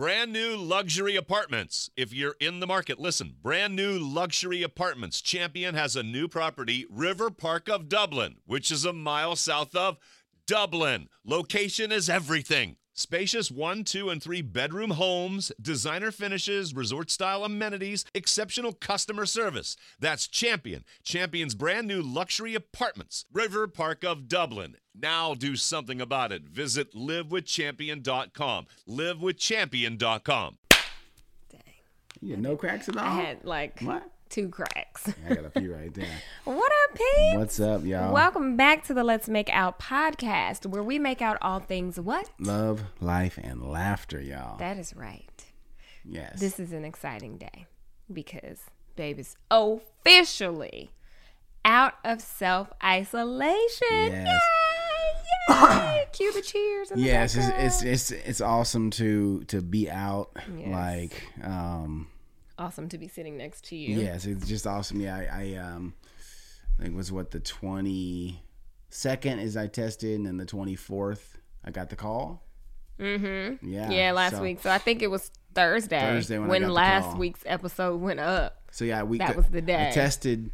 Brand new luxury apartments. If you're in the market, listen. Brand new luxury apartments. Champion has a new property, River Park of Dublin, which is a mile south of Dublin. Location is everything. Spacious 1, 2, and 3 bedroom homes, designer finishes, resort-style amenities, exceptional customer service. That's Champion. Champion's brand new luxury apartments. River Park of Dublin. Now do something about it. Visit livewithchampion.com. Livewithchampion.com. Dang. You had no cracks at all? I had like What? 2 cracks. I got a few right there. What up, Pete? What's up, y'all? Welcome back to the Let's Make Out podcast, where we make out all things what? Love, life, and laughter, y'all. That is right. Yes. This is an exciting day because babe is officially out of self-isolation. Yes. Yay! Yay! Cue the cheers. In the Yes, background. it's awesome to be out. Yes. Like, Awesome to be sitting next to you. yes, it's just awesome. Yeah, I think it was the 22nd is I tested, and then the 24th I got the call. Mm-hmm. Yeah. Last week. So I think it was Thursday when I got the last call. week's episode went up. So yeah, That was the day. I tested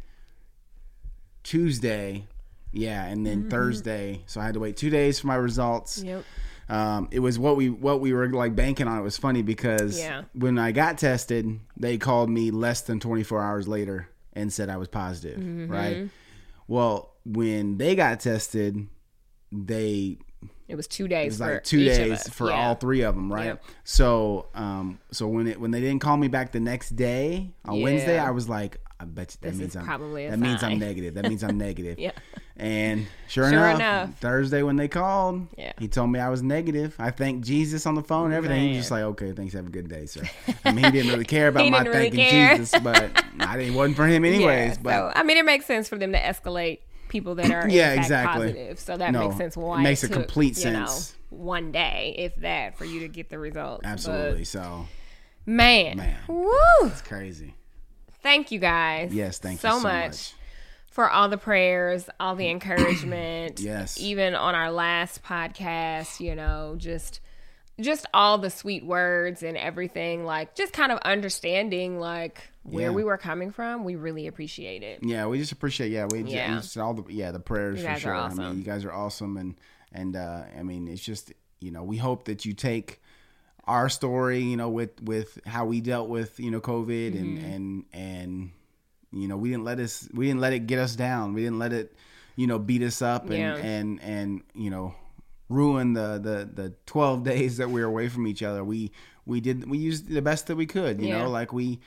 Tuesday. Yeah, and then Thursday. So I had to wait 2 days for my results. Yep. It was what we were like banking on. It was funny because when I got tested, they called me less than 24 hours later and said I was positive. Right. Well, when they got tested, It was 2 days. it was for like 2 each of days us. for Yeah. all 3 of them. Right. Yep. So when they didn't call me back the next day on Wednesday, I was like, I bet you that This means is I'm probably a that means I'm sign. negative. That means I'm negative. Yeah. And sure Sure enough, enough. Thursday when they called, Yeah. he told me I was negative. I thanked Jesus on the phone and everything. He was just like, okay, thanks, have a good day, sir. I mean, he didn't really care about He my didn't really thanking care. Jesus, but it wasn't for him anyways. Yeah, but so, I mean, it makes sense for them to escalate people that are Yeah, in fact exactly. positive. So that No, makes sense it why makes a took, complete you sense. know, 1 day, if that, for you to get the results. absolutely, But, so man. Woo! it's crazy. Thank you guys. Yes, thank so you so much. much. For all the prayers, all the encouragement. Yes. Even on our last podcast, you know, just all the sweet words and everything, like just kind of understanding like where we were coming from. We really appreciate it. Yeah, we just appreciate. Just all the prayers You for guys sure. are I mean, awesome. you guys are awesome, and I mean, it's just we hope that you take our story, with how we dealt with COVID Mm-hmm. and we didn't let it get us down. We didn't let it beat us up and ruin the 12 days that we were away from each other. We used the best that we could. Like we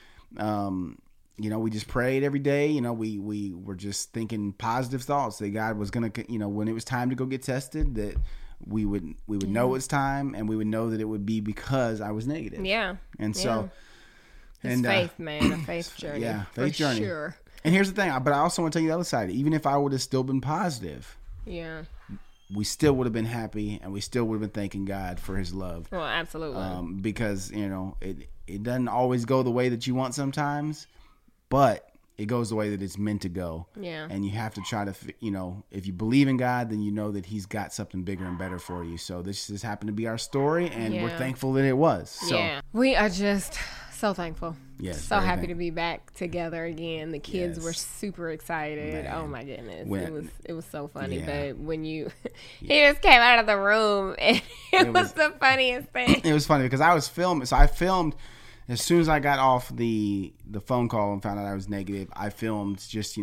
just prayed every day. We were just thinking positive thoughts that God was gonna when it was time to go get tested, that we would know it's time, and we would know that it would be because I was negative. Yeah. And so. It's faith, man, a faith journey. Yeah, faith journey. Sure. And here's the thing, but I also want to tell you the other side. Even if I would have still been positive, Yeah. we still would have been happy, and we still would have been thanking God for His love. Well, absolutely. Because it doesn't always go the way that you want sometimes, but it goes the way that it's meant to go. Yeah. And you have to try to, if you believe in God, then you know that He's got something bigger and better for you. So this just happened to be our story, and we're thankful that it was. So, yeah. We are just so thankful. Yes, So very happy thankful. to be back together again. The kids Yes. were super excited. Man. Oh my goodness. When- it was so funny. Yeah. But when he just came out of the room, and it was the funniest thing. It was funny because I was filming. So I filmed as soon as I got off the phone call and found out I was negative. I filmed just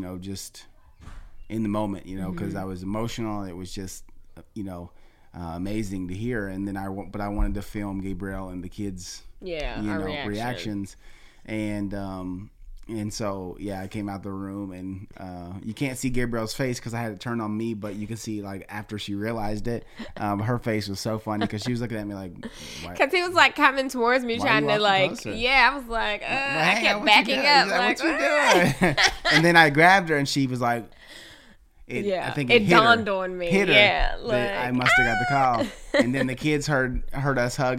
in the moment, because I was emotional. It was just amazing to hear. And then I wanted to film Gabriel and the kids, our reactions. And so, I came out the room, and you can't see Gabriel's face because I had it turned on me, but you can see, like, after she realized it, her face was so funny because she was looking at me like, why? Because he was, like, coming towards me, Why trying you to, walking like, closer? I was like, I Hey, kept what you backing doing? up. He's like, Like, what you doing? And then I grabbed her, and she was like, I think it hit dawned her, on me. hit her Yeah, that I must have got the call. And then the kids heard us hugging.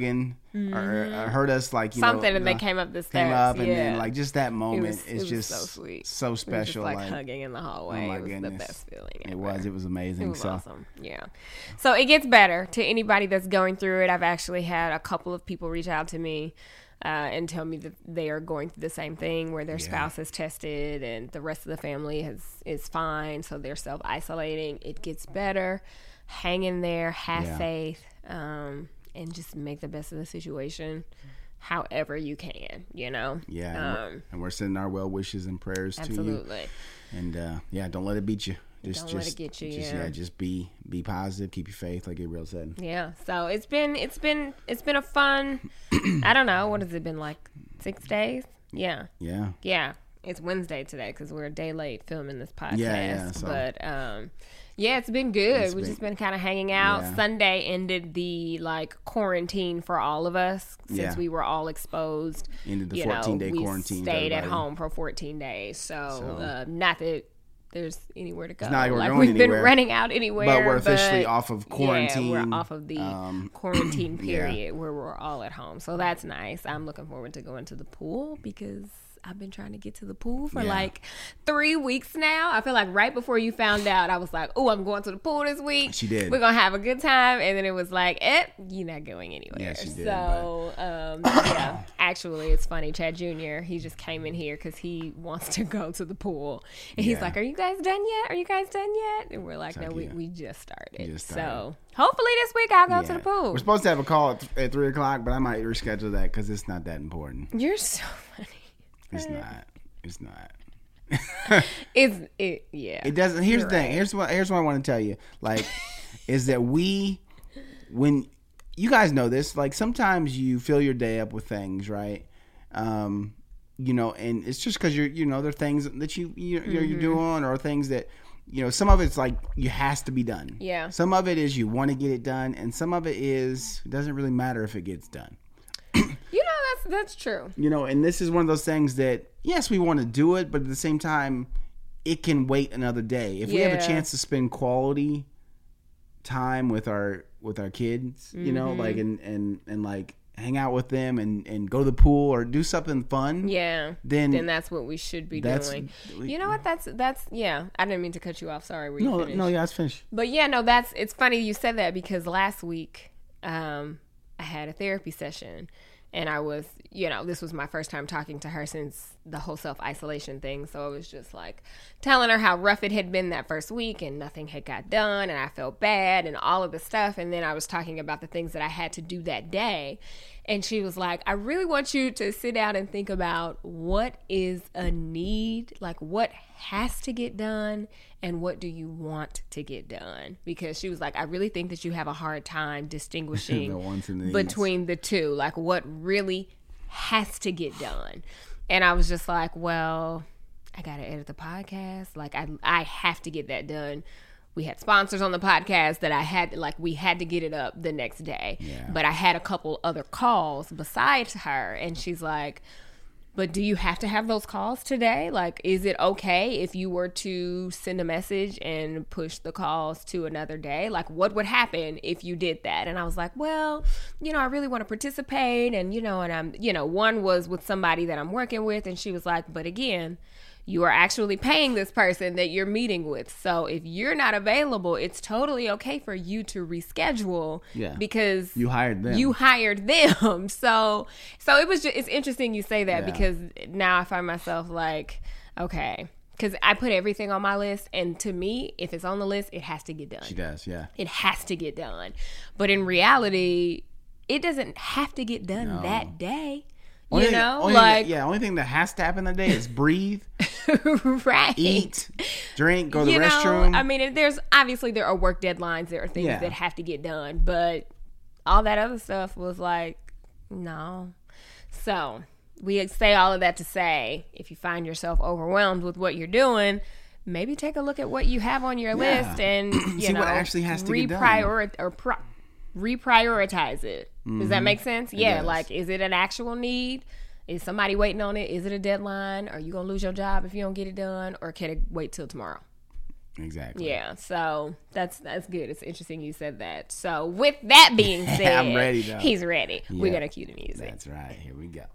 heard us like something, and they came up the steps. And then like just that moment is just so sweet, so special. Just, like hugging in the hallway. Oh my it was goodness. The best feeling. It was amazing. It was awesome. Yeah. So it gets better. To anybody that's going through it, I've actually had a couple of people reach out to me and tell me that they are going through the same thing, where their spouse is tested and the rest of the family is fine, so they're self-isolating. It gets better. Hang in there, have faith, and just make the best of the situation however you can, Yeah, and we're sending our well wishes and prayers to you. Absolutely. And don't let it beat you. Don't let it get you. Just be positive, keep your faith, like Gabriel said. Yeah. So it's been a fun. I don't know, what has it been, like 6 days? Yeah. It's Wednesday today because we're a day late filming this podcast. But it's been good. We've just been kind of hanging out. Yeah. Sunday ended the quarantine for all of us since we were all exposed. Ended the 14-day quarantine. We stayed at home for 14 days. So not that there's anywhere to go. It's not like we've been running out anywhere. But we're officially off of quarantine. Yeah, we're off of the quarantine period where we're all at home. So that's nice. I'm looking forward to going to the pool because I've been trying to get to the pool for 3 weeks now. I feel like right before you found out, I was like, oh, I'm going to the pool this week. She did. We're going to have a good time. And then it was like, you're not going anywhere. Yeah, she did. So, actually, it's funny. Chad Jr., he just came in here because he wants to go to the pool. And he's like, are you guys done yet? Are you guys done yet? And we're like, no, we just started. So, hopefully this week I'll go to the pool. We're supposed to have a call at 3 o'clock, but I might reschedule that because it's not that important. You're so funny. It's not. It doesn't. Here's the thing. Here's what I want to tell you. Is that when you guys know this, sometimes you fill your day up with things, right? And it's just because there are things that you're doing, or things that some of it's you has to be done. Yeah. Some of it is you want to get it done, and some of it is it doesn't really matter if it gets done. That's true. And this is one of those things that, yes, we want to do it, but at the same time, it can wait another day. If we have a chance to spend quality time with our kids, and hang out with them and go to the pool or do something fun. Yeah. Then that's what we should be doing. You know what? That's I didn't mean to cut you off. Sorry. Were you finished? No, it's finished. But it's funny you said that because last week I had a therapy session. And I was, this was my first time talking to her since the whole self-isolation thing. So I was just telling her how rough it had been that first week and nothing had got done and I felt bad and all of the stuff. And then I was talking about the things that I had to do that day. And she was like, I really want you to sit down and think about what is a need, what has to get done and what do you want to get done? Because she was like, I really think that you have a hard time distinguishing between the two, what really has to get done. And I was just like, well, I got to edit the podcast. I have to get that done. We had sponsors on the podcast that I had, we had to get it up the next day. Yeah. But I had a couple other calls besides her. And she's like, but do you have to have those calls today? Is it okay if you were to send a message and push the calls to another day? What would happen if you did that? And I was like, well, I really want to participate. And, and I'm, one was with somebody that I'm working with. And she was like, but again, you are actually paying this person that you're meeting with. So if you're not available, it's totally okay for you to reschedule because you hired them. So it's interesting you say that because now I find myself okay, because I put everything on my list. And to me, if it's on the list, it has to get done. She does. Yeah. It has to get done. But in reality, it doesn't have to get done that day. Only thing that has to happen that day is breathe, right? Eat, drink, go to the restroom. I mean, there are work deadlines. There are things that have to get done, but all that other stuff was no. So we say all of that to say, if you find yourself overwhelmed with what you're doing, maybe take a look at what you have on your list and see what actually has to get done. Reprioritize it. Does that make sense? Is it an actual need? Is somebody waiting on it? Is it a deadline? Are you gonna lose your job if you don't get it done, or can it wait till tomorrow? Exactly. Yeah, so that's good. It's interesting you said that. So with that being said, I'm ready though. He's ready. Yeah. We're gonna cue the music. That's right. Here we go.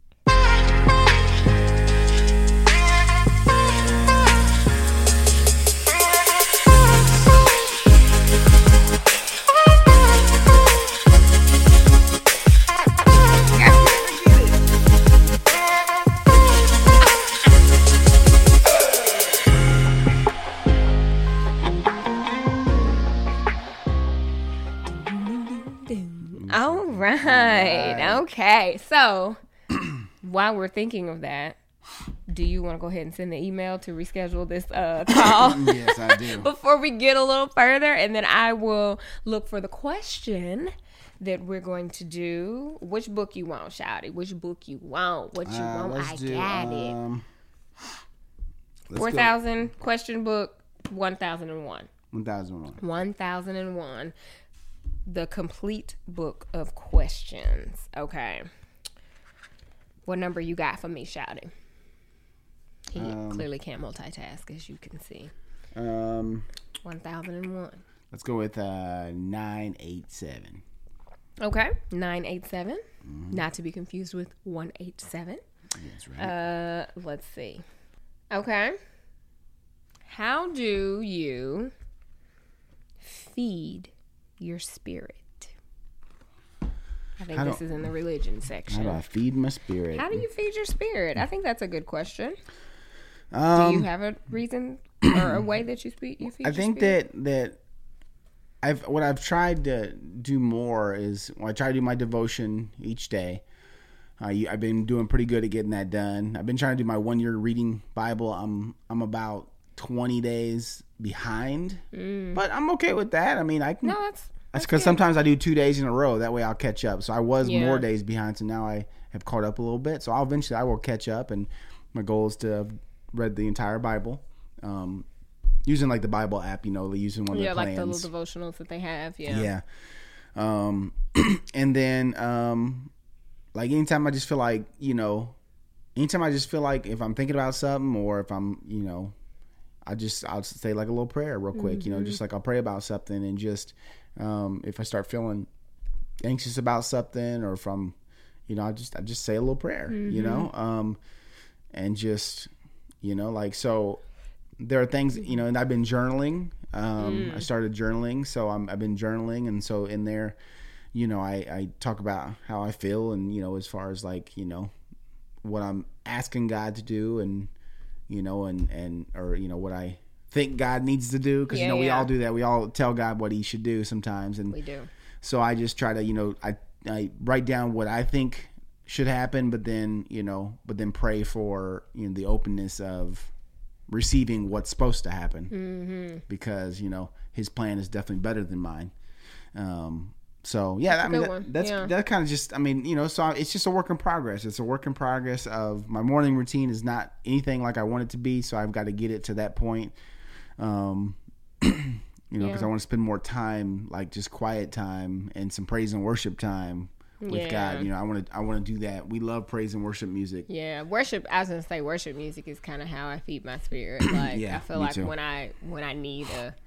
All right. Okay. So while we're thinking of that, do you want to go ahead and send the email to reschedule this call? Yes, I do. Before we get a little further, and then I will look for the question that we're going to do. Which book you want, Shouty? Which book you want? What you want? I got it. 4,000 question book, 1001. 1001. 1001. The complete book of questions. Okay. What number you got for me, Shouty? He clearly can't multitask, as you can see. 1001. Let's go with 987. Okay. 987. Mm-hmm. Not to be confused with 187. That's right. Let's see. Okay. How do you feed your spirit? I think this is in the religion section. How do I feed my spirit? How do you feed your spirit? I think that's a good question. Do you have a reason or a way that you feed your spirit? I think that I've tried to do more is I try to do my devotion each day. I've been doing pretty good at getting that done. I've been trying to do my 1 year reading Bible. I'm about 20 days behind, but I'm okay with that. I mean, I can. No, that's because sometimes I do 2 days in a row. That way I'll catch up. So I was more days behind. So now I have caught up a little bit. So I will catch up. And my goal is to have read the entire Bible, using like the Bible app, using one of the plans. Like the little devotionals that they have. Yeah. And then, like anytime I just feel like, if I'm thinking about something or if I'm, I'll say like a little prayer real quick, just like I'll pray about something and just, if I start feeling anxious about something or if I'm, I just say a little prayer, and just, so there are things, and I've been journaling. I started journaling, so I've been journaling. And so in there, I talk about how I feel and, as far as like, what I'm asking God to do and, or what I think God needs to do. Cause we all do that. We all tell God what he should do sometimes. And we do. So I just try to, I write down what I think should happen, but then pray for, the openness of receiving what's supposed to happen, because, his plan is definitely better than mine. So yeah, that's kind of just, so it's just a work in progress. It's a work in progress of my morning routine is not anything like I want it to be. So I've got to get it to that point. Because I want to spend more time, like just quiet time and some praise and worship time with God. I want to do that. We love praise and worship music. Yeah. Worship. I was going to say worship music is kind of how I feed my spirit. Like, I feel like too. when I need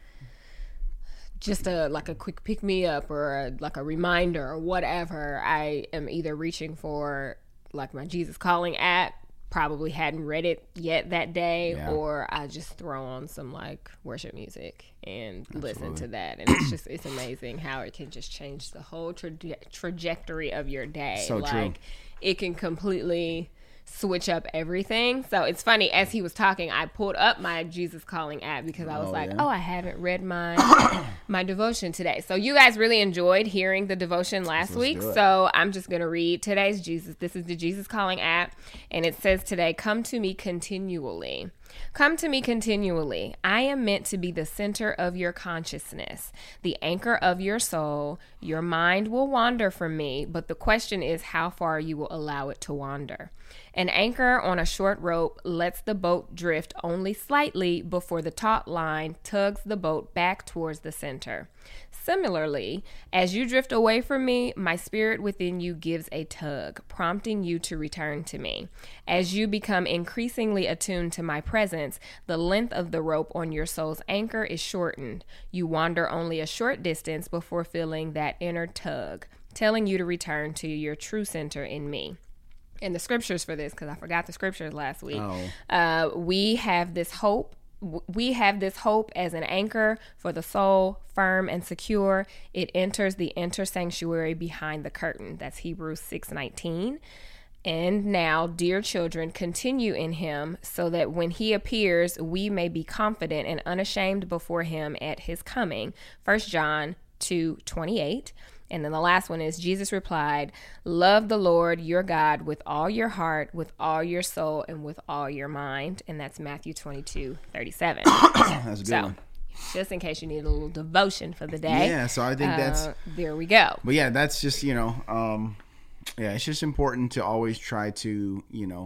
a quick pick me up or like a reminder or whatever, I am either reaching for like my Jesus Calling app, probably hadn't read it yet that day, or I just throw on some like worship music and listen to that. And it's amazing how it can just change the whole trajectory of your day. So true. It can completely switch up everything. So it's funny, as he was talking, I pulled up my Jesus Calling app because I was I haven't read my my devotion today. So you guys really enjoyed hearing the devotion last week. So I'm just going to read today's Jesus. This is the Jesus Calling app, and it says today, "Come to me continually. Come to me continually. I am meant to be the center of your consciousness, the anchor of your soul. Your mind will wander from me, but the question is how far you will allow it to wander. An anchor on a short rope lets the boat drift only slightly before the taut line tugs the boat back towards the center. Similarly, as you drift away from me, my spirit within you gives a tug, prompting you to return to me. As you become increasingly attuned to my presence, the length of the rope on your soul's anchor is shortened. You wander only a short distance before feeling that inner tug, telling you to return to your true center in me. And the scriptures for this, because I forgot the scriptures last week. We have this hope. We have this hope as an anchor for the soul, firm and secure. It enters the inner sanctuary behind the curtain. That's Hebrews 6:19. And now, dear children, continue in him so that when he appears, we may be confident and unashamed before him at his coming. 1 John 2:28. And then the last one is, Jesus replied, love the Lord your God with all your heart, with all your soul, and with all your mind. And that's Matthew 22:37. That's a good one. Just in case you need a little devotion for the day. Yeah, so I think that's... There we go. But yeah, that's just, it's just important to always try to,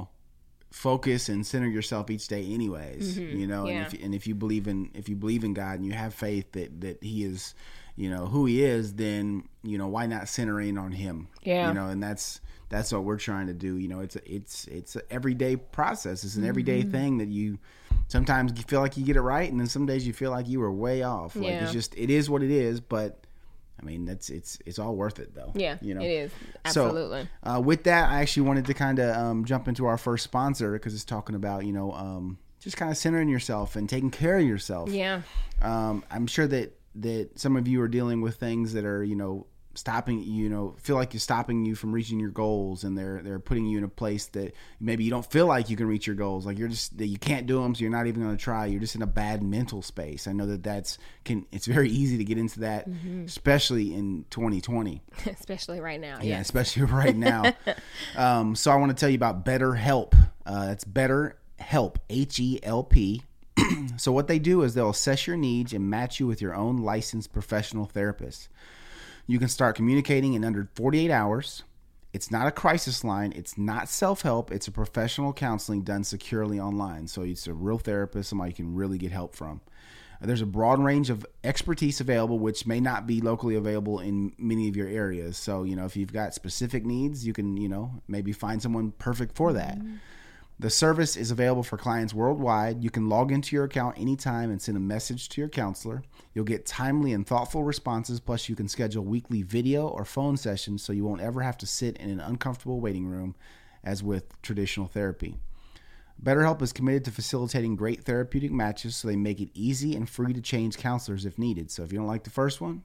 focus and center yourself each day anyways, and if you believe in God and you have faith that he is, who he is, then, why not center in on him? Yeah. And that's what we're trying to do. It's an everyday process. It's an everyday thing that you sometimes you feel like you get it right. And then some days you feel like you were way off. Like it is what it is. But I mean, it's all worth it though. Yeah, it is. Absolutely. So with that, I actually wanted to kind of jump into our first sponsor because it's talking about, just kind of centering yourself and taking care of yourself. Yeah. I'm sure that some of you are dealing with things that are, stopping, feel like you're stopping you from reaching your goals, and they're putting you in a place that maybe you don't feel like you can reach your goals. Like that you can't do them. So you're not even going to try. You're just in a bad mental space. I know it's very easy to get into that, especially in 2020. Especially right now. Yeah, especially right now. So I want to tell you about BetterHelp. That's BetterHelp, HELP. So what they do is they'll assess your needs and match you with your own licensed professional therapist. You can start communicating in under 48 hours. It's not a crisis line. It's not self-help. It's a professional counseling done securely online. So it's a real therapist, somebody you can really get help from. There's a broad range of expertise available, which may not be locally available in many of your areas. So, if you've got specific needs, you can, maybe find someone perfect for that. The service is available for clients worldwide. You can log into your account anytime and send a message to your counselor. You'll get timely and thoughtful responses, plus you can schedule weekly video or phone sessions so you won't ever have to sit in an uncomfortable waiting room as with traditional therapy. BetterHelp is committed to facilitating great therapeutic matches, so they make it easy and free to change counselors if needed. So if you don't like the first one,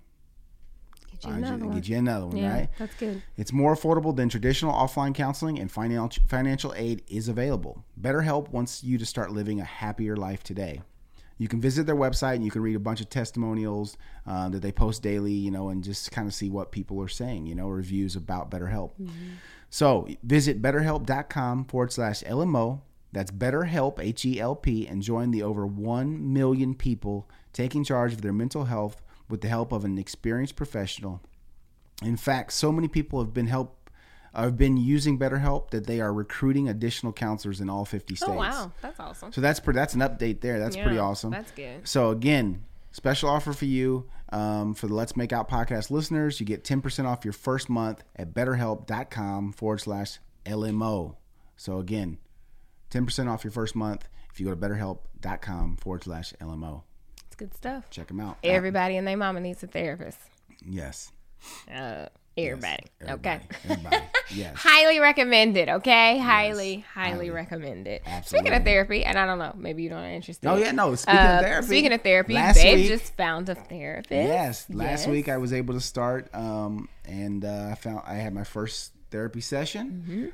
get you another one, right? That's good. It's more affordable than traditional offline counseling, and financial aid is available. BetterHelp wants you to start living a happier life today. You can visit their website and you can read a bunch of testimonials that they post daily, and just kind of see what people are saying, reviews about BetterHelp. So visit BetterHelp.com/LMO. That's BetterHelp, HELP, and join the over 1 million people taking charge of their mental health with the help of an experienced professional. In fact, so many people have been using BetterHelp that they are recruiting additional counselors in all 50 states. Oh, wow. That's awesome. So that's an update there. That's pretty awesome. That's good. So again, special offer for you, for the Let's Make Out podcast listeners. You get 10% off your first month at BetterHelp.com/LMO. So again, 10% off your first month if you go to BetterHelp.com/LMO. It's good stuff. Check them out. Everybody and their mama needs a therapist. Yes. Everybody. Okay. Everybody. Yes. Highly recommended. Okay. Highly recommended. Absolutely. Speaking of therapy, and I don't know, maybe you don't are interested. Oh yeah, no. Speaking of therapy, Babe just found a therapist. Yes. Last week I was able to start, and I had my first therapy session.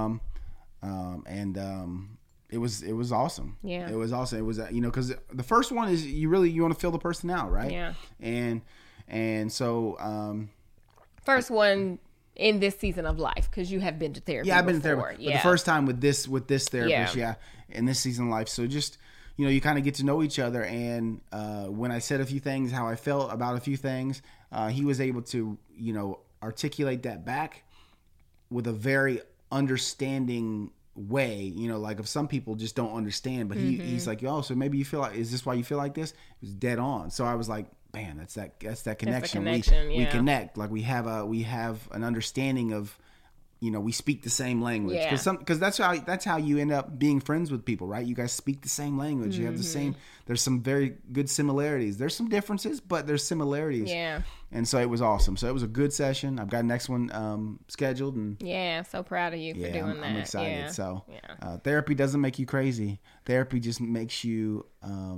It was awesome. Yeah. It was awesome. It was, because the first one is you want to feel the person out, right? Yeah. And so, first one in this season of life, because you have been to therapy. Yeah, I've been to therapy. Yeah. But the first time with this therapist, in this season of life. So just, you kind of get to know each other. And when I said a few things, how I felt about a few things, he was able to, articulate that back with a very understanding way, like if some people just don't understand, but he's like, oh, so maybe you feel like, is this why you feel like this? It was dead on. So I was like, bam, that's that connection. That's the connection, we connect. Like we have an understanding of, we speak the same language. Because that's how you end up being friends with people, right? You guys speak the same language. You have the same. There's some very good similarities. There's some differences, but there's similarities. Yeah. And so it was awesome. So it was a good session. I've got the next one scheduled, and so proud of you for doing that. I'm excited. Yeah. So therapy doesn't make you crazy. Therapy just makes you.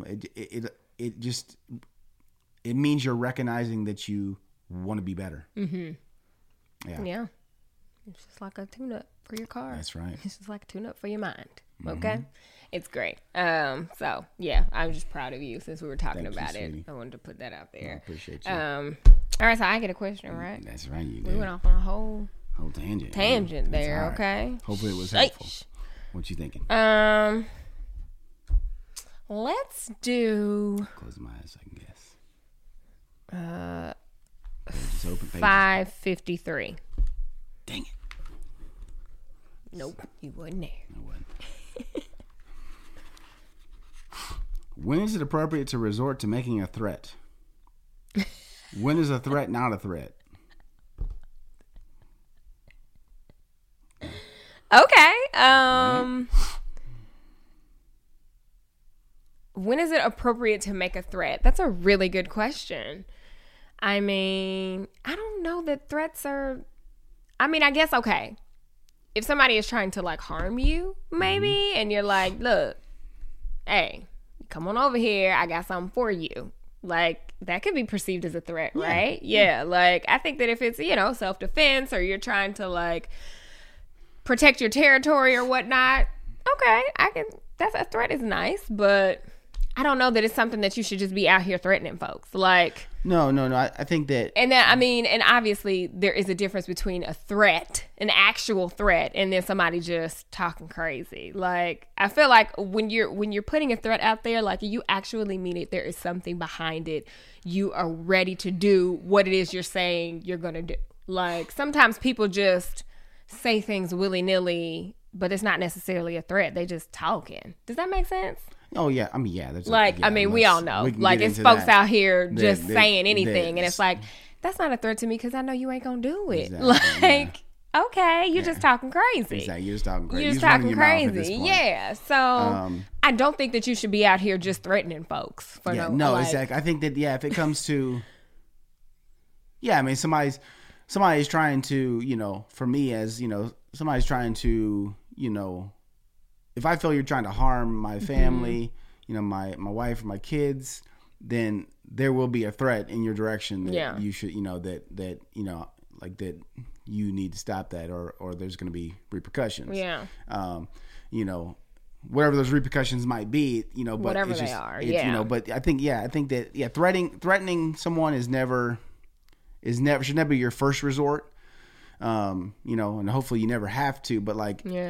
It means you're recognizing that you want to be better. Mm-hmm. Yeah. It's just like a tune-up for your car. That's right. It's just like a tune-up for your mind. Okay? Mm-hmm. It's great. So, yeah, I'm just proud of you since we were talking about it. Sweetie. I wanted to put that out there. I appreciate you. All right, so I get a question, right? That's right, you did. We went off on a whole tangent there, right. Okay? Hopefully it was helpful. What you thinking? Let's do... Close my eyes so I can guess. 553. Dang it. Nope, you wasn't there. I wasn't. When is it appropriate to resort to making a threat? When is a threat not a threat? Okay. When is it appropriate to make a threat? That's a really good question. I mean, I don't know that threats are... I mean, I guess, okay. If somebody is trying to, like, harm you, maybe, and you're like, look, hey, come on over here. I got something for you. Like, that could be perceived as a threat, right? Yeah. Like, I think that if it's, self-defense or you're trying to, like, protect your territory or whatnot, okay, that's a threat is nice, but I don't know that it's something that you should just be out here threatening folks. Like... No. I think that... And then, I mean, and obviously there is a difference between a threat, an actual threat, and then somebody just talking crazy. Like, I feel like when you're putting a threat out there, like, you actually mean it. There is something behind it. You are ready to do what it is you're saying you're going to do. Like, sometimes people just say things willy-nilly, but it's not necessarily a threat. They just talking. Does that make sense? Oh, yeah. I mean, yeah. We all know. Like, it's folks out here just saying anything. And it's like, that's not a threat to me because I know you ain't going to do it. Exactly, okay, you're just talking crazy. Exactly. You're just talking crazy. You're just talking crazy. Yeah. So, I don't think that you should be out here just threatening folks. Exactly. I think that, if it comes to... Yeah, I mean, somebody's trying to, for me as, somebody's trying to, if I feel you're trying to harm my family, my wife or my kids, then there will be a threat in your direction that you should, that you need to stop that or there's going to be repercussions. Yeah. Whatever those repercussions might be, but whatever it's they just, are. But I think that threatening someone should never be your first resort. And hopefully you never have to, but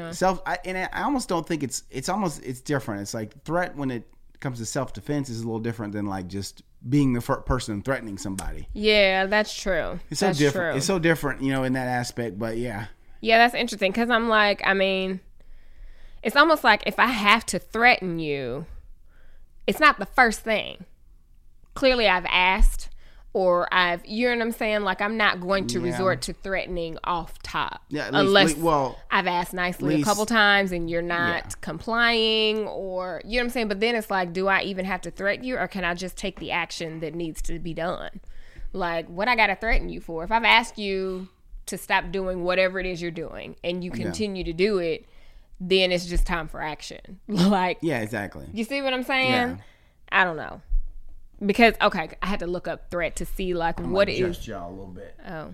I almost don't think it's different. It's like threat when it comes to self-defense is a little different than like just being the first person threatening somebody. Yeah, that's true. It's so different. It's so different, in that aspect, but yeah. Yeah, that's interesting. 'Cause I'm like, I mean, it's almost like if I have to threaten you, it's not the first thing. Clearly I've asked. Or you know what I'm saying? Like, I'm not going to resort to threatening off top. Yeah, unless I've asked nicely a couple times and you're not complying or, you know what I'm saying? But then it's like, do I even have to threaten you or can I just take the action that needs to be done? Like, what I got to threaten you for? If I've asked you to stop doing whatever it is you're doing and you continue to do it, then it's just time for action. Like, yeah, exactly. You see what I'm saying? Yeah. I don't know. Because, okay, I had to look up threat to see, like, what it is. Adjust y'all a little bit. Oh. There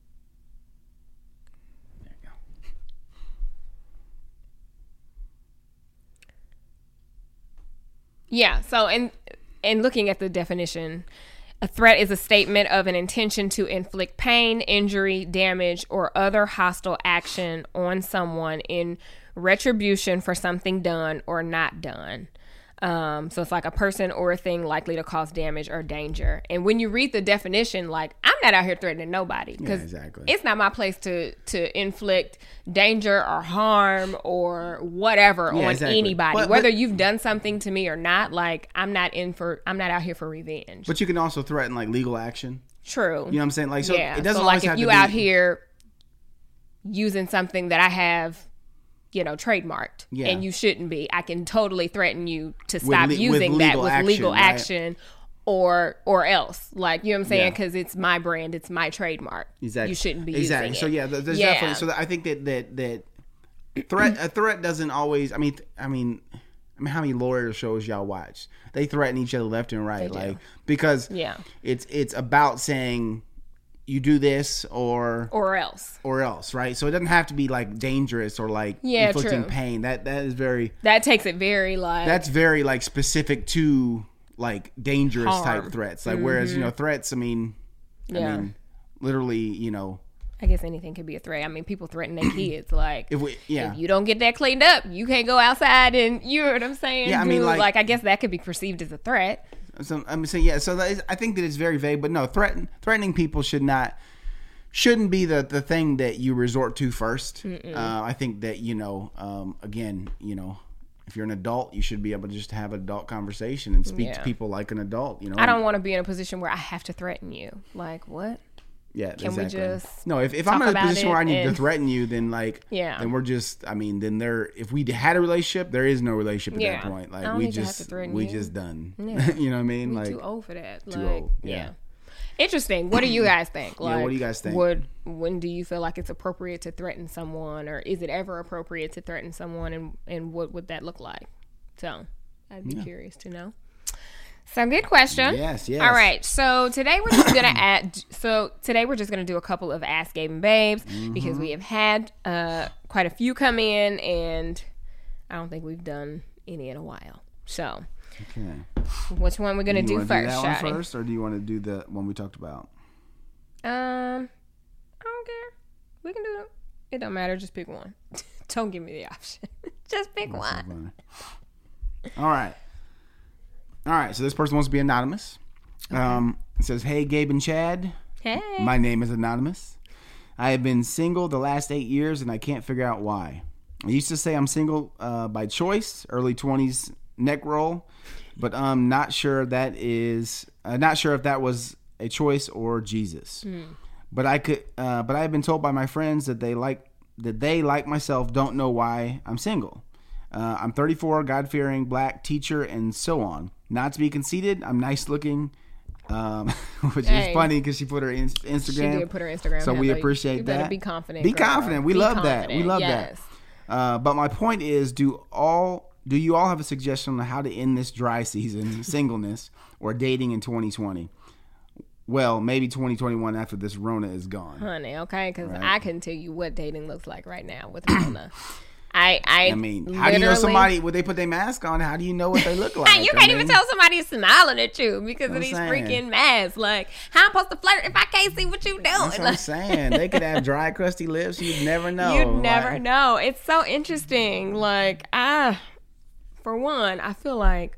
you go. Yeah, so, in looking at the definition, a threat is a statement of an intention to inflict pain, injury, damage, or other hostile action on someone in retribution for something done or not done. So it's like a person or a thing likely to cause damage or danger. And when you read the definition, like, I'm not out here threatening nobody because it's not my place to inflict danger or harm or whatever on anybody. Whether you've done something to me or not, like, I'm not out here for revenge. But you can also threaten like legal action. True. You know what I'm saying? Like, so it doesn't so always like have if you to be out here using something that I have, trademarked, and you shouldn't be, I can totally threaten you to stop using that with legal action, right? or else, like, you know what I'm saying? Because it's my brand, it's my trademark. Exactly. You shouldn't be using it. So there's definitely. So I think that a threat doesn't always. I mean, how many lawyer shows y'all watch? They threaten each other left and right, like, because it's about saying, you do this or else, right? So it doesn't have to be like dangerous or like inflicting pain. That is very, that takes it very like, that's very like specific to like dangerous type threats. Like whereas threats, I mean literally, I guess anything could be a threat. I mean, people threaten their kids. Like, if you don't get that cleaned up, you can't go outside, and you know what I'm saying? Yeah, I mean, like I guess that could be perceived as a threat. So I think that it's very vague, but no, threatening people shouldn't be the thing that you resort to first. I think that again, if you're an adult, you should be able to just have an adult conversation and speak to people like an adult. I don't want to be in a position where I have to threaten you. Like, what? Yeah, Can we just if I'm in a position where I need to threaten you, then then we're just, then if we had a relationship, there is no relationship at that point. Like, we just done. Yeah. You know what I mean? We're too old for that. Too old. Yeah. Interesting. What do you guys think? Like, what do you guys think? When do you feel like it's appropriate to threaten someone, or is it ever appropriate to threaten someone, and what would that look like? So I'd be curious to know. Some good question. Yes. All right. So today we're just gonna do a couple of Ask Gabe and Babes because we have had quite a few come in, and I don't think we've done any in a while. So, which one we're gonna do first? Do that one first, or do you want to do the one we talked about? I don't care. We can do it. It don't matter. Just pick one. Don't give me the option. Just pick one. All right, so this person wants to be anonymous. It says, "Hey, Gabe and Chad. Hey. My name is Anonymous. I have been single the last 8 years, and I can't figure out why. I used to say I'm single by choice, early 20s neck roll, but I'm not sure if that was a choice or Jesus. But I've been told by my friends that they like myself, don't know why I'm single. I'm 34, God-fearing, black, teacher, and so on. Not to be conceited, I'm nice looking, which is funny because she put her Instagram. She did put her Instagram. So we appreciate that. You better be confident. Be confident. We love that. We love that. But my point is, do you all have a suggestion on how to end this dry season, singleness, or dating in 2020? Well, maybe 2021 after this Rona is gone. Honey, okay? Because I can tell you what dating looks like right now with Rona. I mean, how do you know somebody, would they put their mask on? How do you know what they look like? You can't even tell somebody is smiling at you because of these freaking masks. Like, how am I supposed to flirt if I can't see what you're doing? That's what I'm saying. They could have dry, crusty lips. You'd never know. You'd never know. It's so interesting. Like, for one, I feel like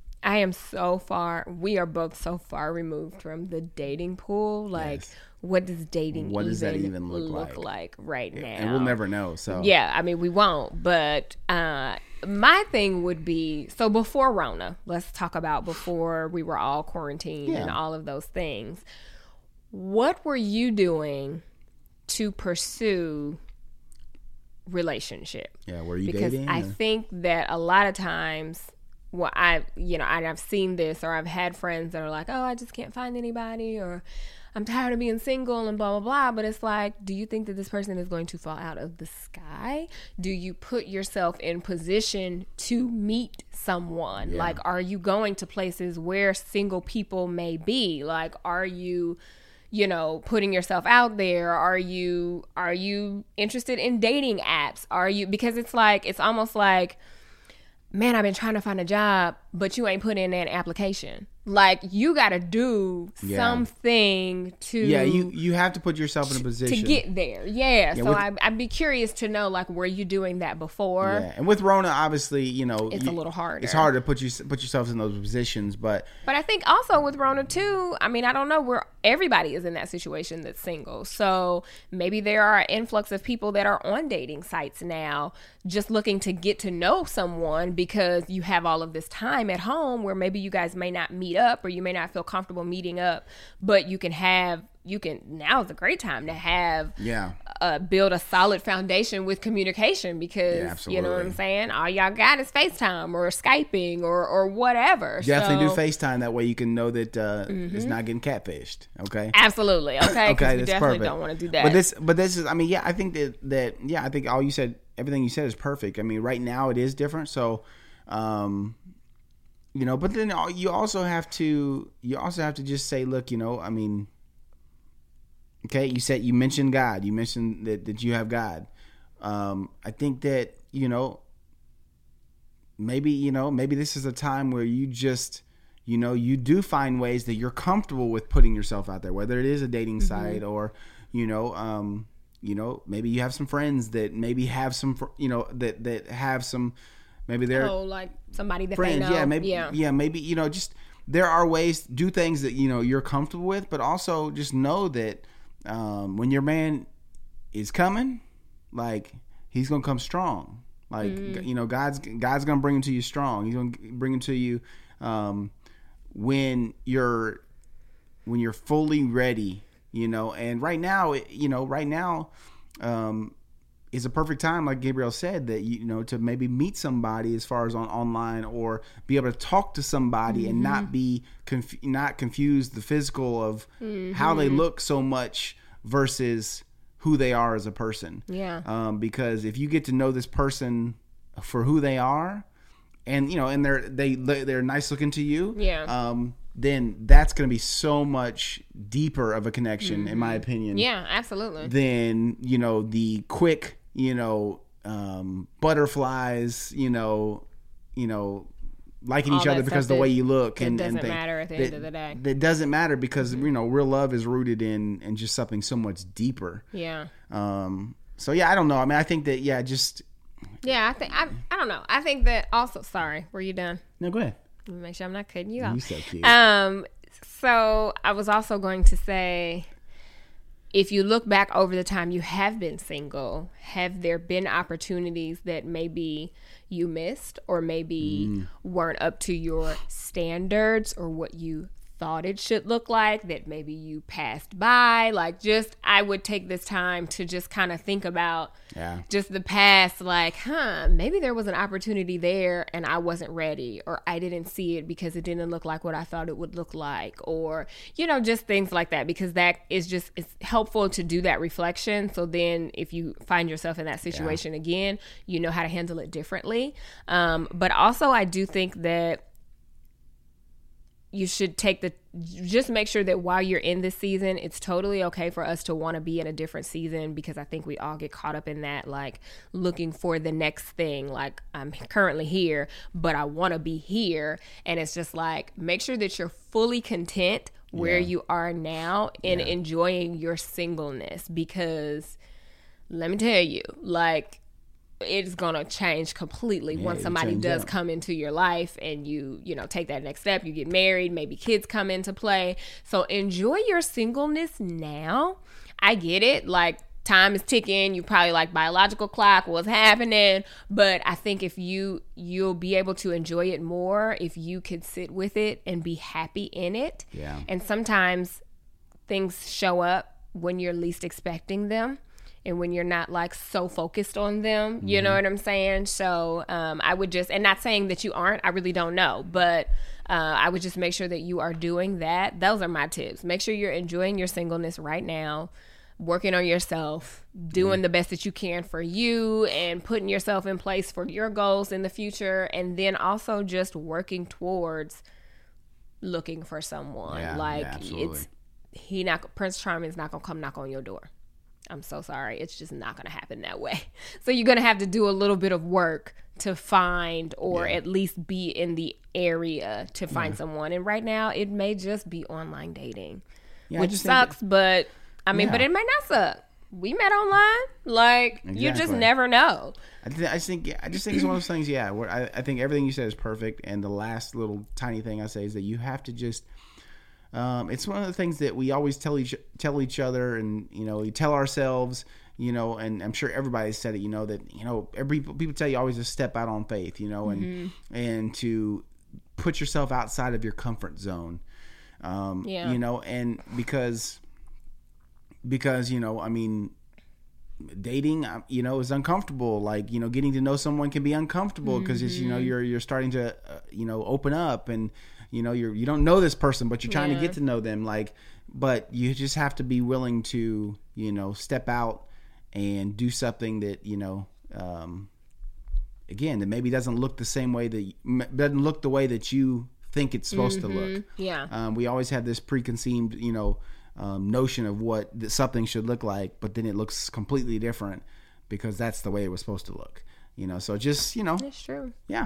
we are both so far removed from the dating pool. Like, what does dating even look like right now? And we'll never know. So yeah, I mean, we won't. But my thing would be, so before Rona, let's talk about before we were all quarantined and all of those things. What were you doing to pursue relationship? Yeah, were you dating? Because I think that a lot of times, well, I've seen this, or I've had friends that are like, oh, I just can't find anybody, or I'm tired of being single and blah, blah, blah. But it's like, do you think that this person is going to fall out of the sky? Do you put yourself in position to meet someone? Yeah. Like, are you going to places where single people may be? Like, are you, putting yourself out there? Are you interested in dating apps? Because it's almost like, man, I've been trying to find a job, but you ain't put in an application. Like, you got to do something to... Yeah, you have to put yourself in a position. To get there, so I'd be curious to know, like, were you doing that before? Yeah, and with Rona, obviously, it's a little harder. It's harder to put yourself in those positions, but I think also with Rona, too, I mean, I don't know, everybody is in that situation that's single. So maybe there are an influx of people that are on dating sites now just looking to get to know someone because you have all of this time at home where maybe you guys may not meet up or you may not feel comfortable meeting up, but now's a great time to have build a solid foundation with communication because you know what I'm saying, all y'all got is FaceTime or Skyping or whatever. Definitely do FaceTime, that way you can know that it's not getting catfished. Okay, absolutely. Okay, okay, we that's definitely perfect. don't want to do that. But this is, I mean, I think that I think everything you said is perfect. I mean, right now it is different, so but then you also have to just say, look, I mean, okay, you mentioned God, you mentioned that you have God. I think that maybe this is a time where you just you do find ways that you're comfortable with putting yourself out there, whether it is a dating site or maybe you have some friends that maybe have some that have some. Maybe they're like somebody that friends. They know. Maybe just there are ways to do things that you're comfortable with, but also just know that when your man is coming, like, he's gonna come strong. Like God's gonna bring him to you strong. He's gonna bring him to you when you're fully ready. And right now, is a perfect time, like Gabriel said, that to maybe meet somebody as far as online, or be able to talk to somebody and not be not confuse the physical of how they look so much versus who they are as a person. Yeah. Because if you get to know this person for who they are, and and they're nice looking to you, then that's going to be so much deeper of a connection, in my opinion. Yeah, absolutely. Than the quick butterflies, liking each other because the way you look, and doesn't matter at the end of the day. That doesn't matter because real love is rooted in just something so much deeper. Yeah. So I don't know. I mean, I think that just. Yeah, I don't know. I think that also. Sorry, were you done? No, go ahead. Let me make sure I'm not cutting you off. You're so cute. So I was also going to say, if you look back over the time you have been single, have there been opportunities that maybe you missed or maybe weren't up to your standards or what you thought it should look like, that maybe you passed by? Like, just, I would take this time to just kind of think about just the past, like, maybe there was an opportunity there and I wasn't ready, or I didn't see it because it didn't look like what I thought it would look like, or just things like that, because that is just, it's helpful to do that reflection. So then if you find yourself in that situation again, you know how to handle it differently. But also I do think that you should just make sure that while you're in this season, it's totally okay for us to want to be in a different season, because I think we all get caught up in that, like, looking for the next thing. Like, I'm currently here, but I want to be here. And it's just like, make sure that you're fully content where you are now and enjoying your singleness, because let me tell you, like, it's gonna change completely once somebody does come into your life and you take that next step. You get married, maybe kids come into play. So enjoy your singleness now. I get it, like, time is ticking. You probably like biological clock, what's happening, but I think if you'll be able to enjoy it more if you could sit with it and be happy in it. And sometimes things show up when you're least expecting them, and when you're not, like, so focused on them, you know what I'm saying? So I would just, and not saying that you aren't, I really don't know, but I would just make sure that you are doing that. Those are my tips. Make sure you're enjoying your singleness right now, working on yourself, doing the best that you can for you, and putting yourself in place for your goals in the future, and then also just working towards looking for someone. Prince Charming is not gonna come knock on your door. I'm so sorry. It's just not going to happen that way. So you're going to have to do a little bit of work to find or at least be in the area to find someone. And right now it may just be online dating, which sucks, but I mean, but it may not suck. We met online. Like, you just never know. I just think it's one of those things, where I think everything you said is perfect. And the last little tiny thing I say is that you have to just, it's one of the things that we always tell each other, and, you know, we tell ourselves, you know, and I'm sure everybody's said it, you know, that, you know, people tell you always to step out on faith, you know, and to put yourself outside of your comfort zone, you know, and because, you know, I mean, dating, you know, is uncomfortable. Like, you know, getting to know someone can be uncomfortable because it's, you know, you're starting to, you know, open up, and, you know, you don't know this person, but you're trying to get to know them. Like, but you just have to be willing to, you know, step out and do something that, you know, again, that maybe doesn't look the way that you think it's supposed to look. Yeah. We always have this preconceived, you know, notion of what something should look like, but then it looks completely different because that's the way it was supposed to look, you know. So just, you know, that's true. Yeah.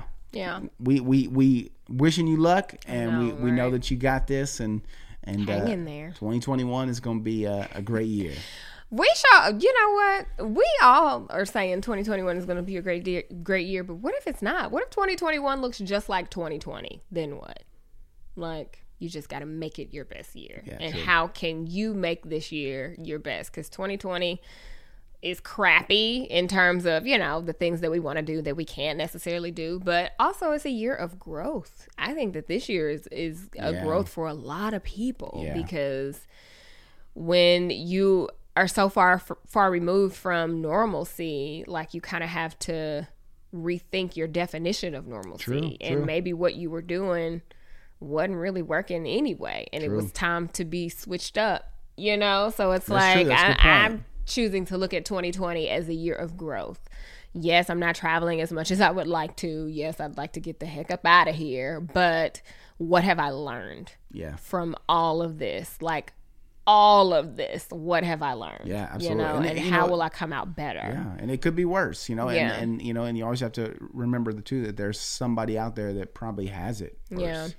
We wishing you luck, and we know that you got this, and hang in there. 2021 is going to be a great year. We shall. You know what? We all are saying 2021 is going to be a great year, but what if it's not? What if 2021 looks just like 2020? Then what? Like, you just got to make it your best year. Yeah, and true. How can you make this year your best? Because 2020 is crappy in terms of, you know, the things that we want to do that we can't necessarily do. But also it's a year of growth. I think that this year is a growth for a lot of people, because when you are so far removed from normalcy, like, you kind of have to rethink your definition of normalcy. And maybe what you were doing wasn't really working anyway, and it was time to be switched up, you know. So it's I'm choosing to look at 2020 as a year of growth. Yes, I'm not traveling as much as I would like to. Yes, I'd like to get the heck up out of here, but what have I learned from all of this? Like, all of this, what have I learned? Yeah, absolutely. You know, and how will I come out better? Yeah, and it could be worse, you know. And you know, and you always have to remember that there's somebody out there that probably has it worse.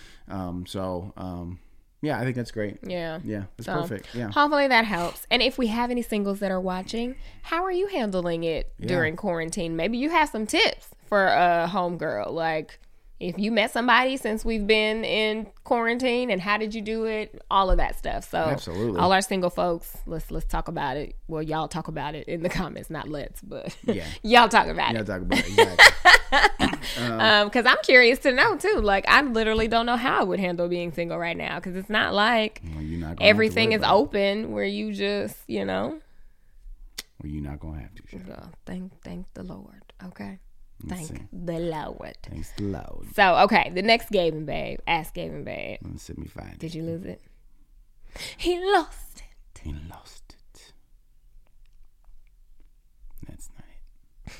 Yeah, I think that's great. Yeah, it's perfect. Yeah, hopefully that helps. And if we have any singles that are watching, how are you handling it during quarantine? Maybe you have some tips for a homegirl. Like, if you met somebody since we've been in quarantine, and how did you do it? All of that stuff. So, absolutely, all our single folks, let's talk about it. Well, y'all talk about it in the comments, not but y'all talk about it. Y'all talk about it, exactly. Because I'm curious to know too. Like, I literally don't know how I would handle being single right now, because it's not like everything is open where you just, you know. Well, you're not gonna have to. Thank the Lord. Okay. Thank the Lord. Thanks the Lord. So, okay, the next Gavin Babe. Ask Gavin Babe. Let's see me find it. Did you lose it? He lost it. He lost it. That's not it.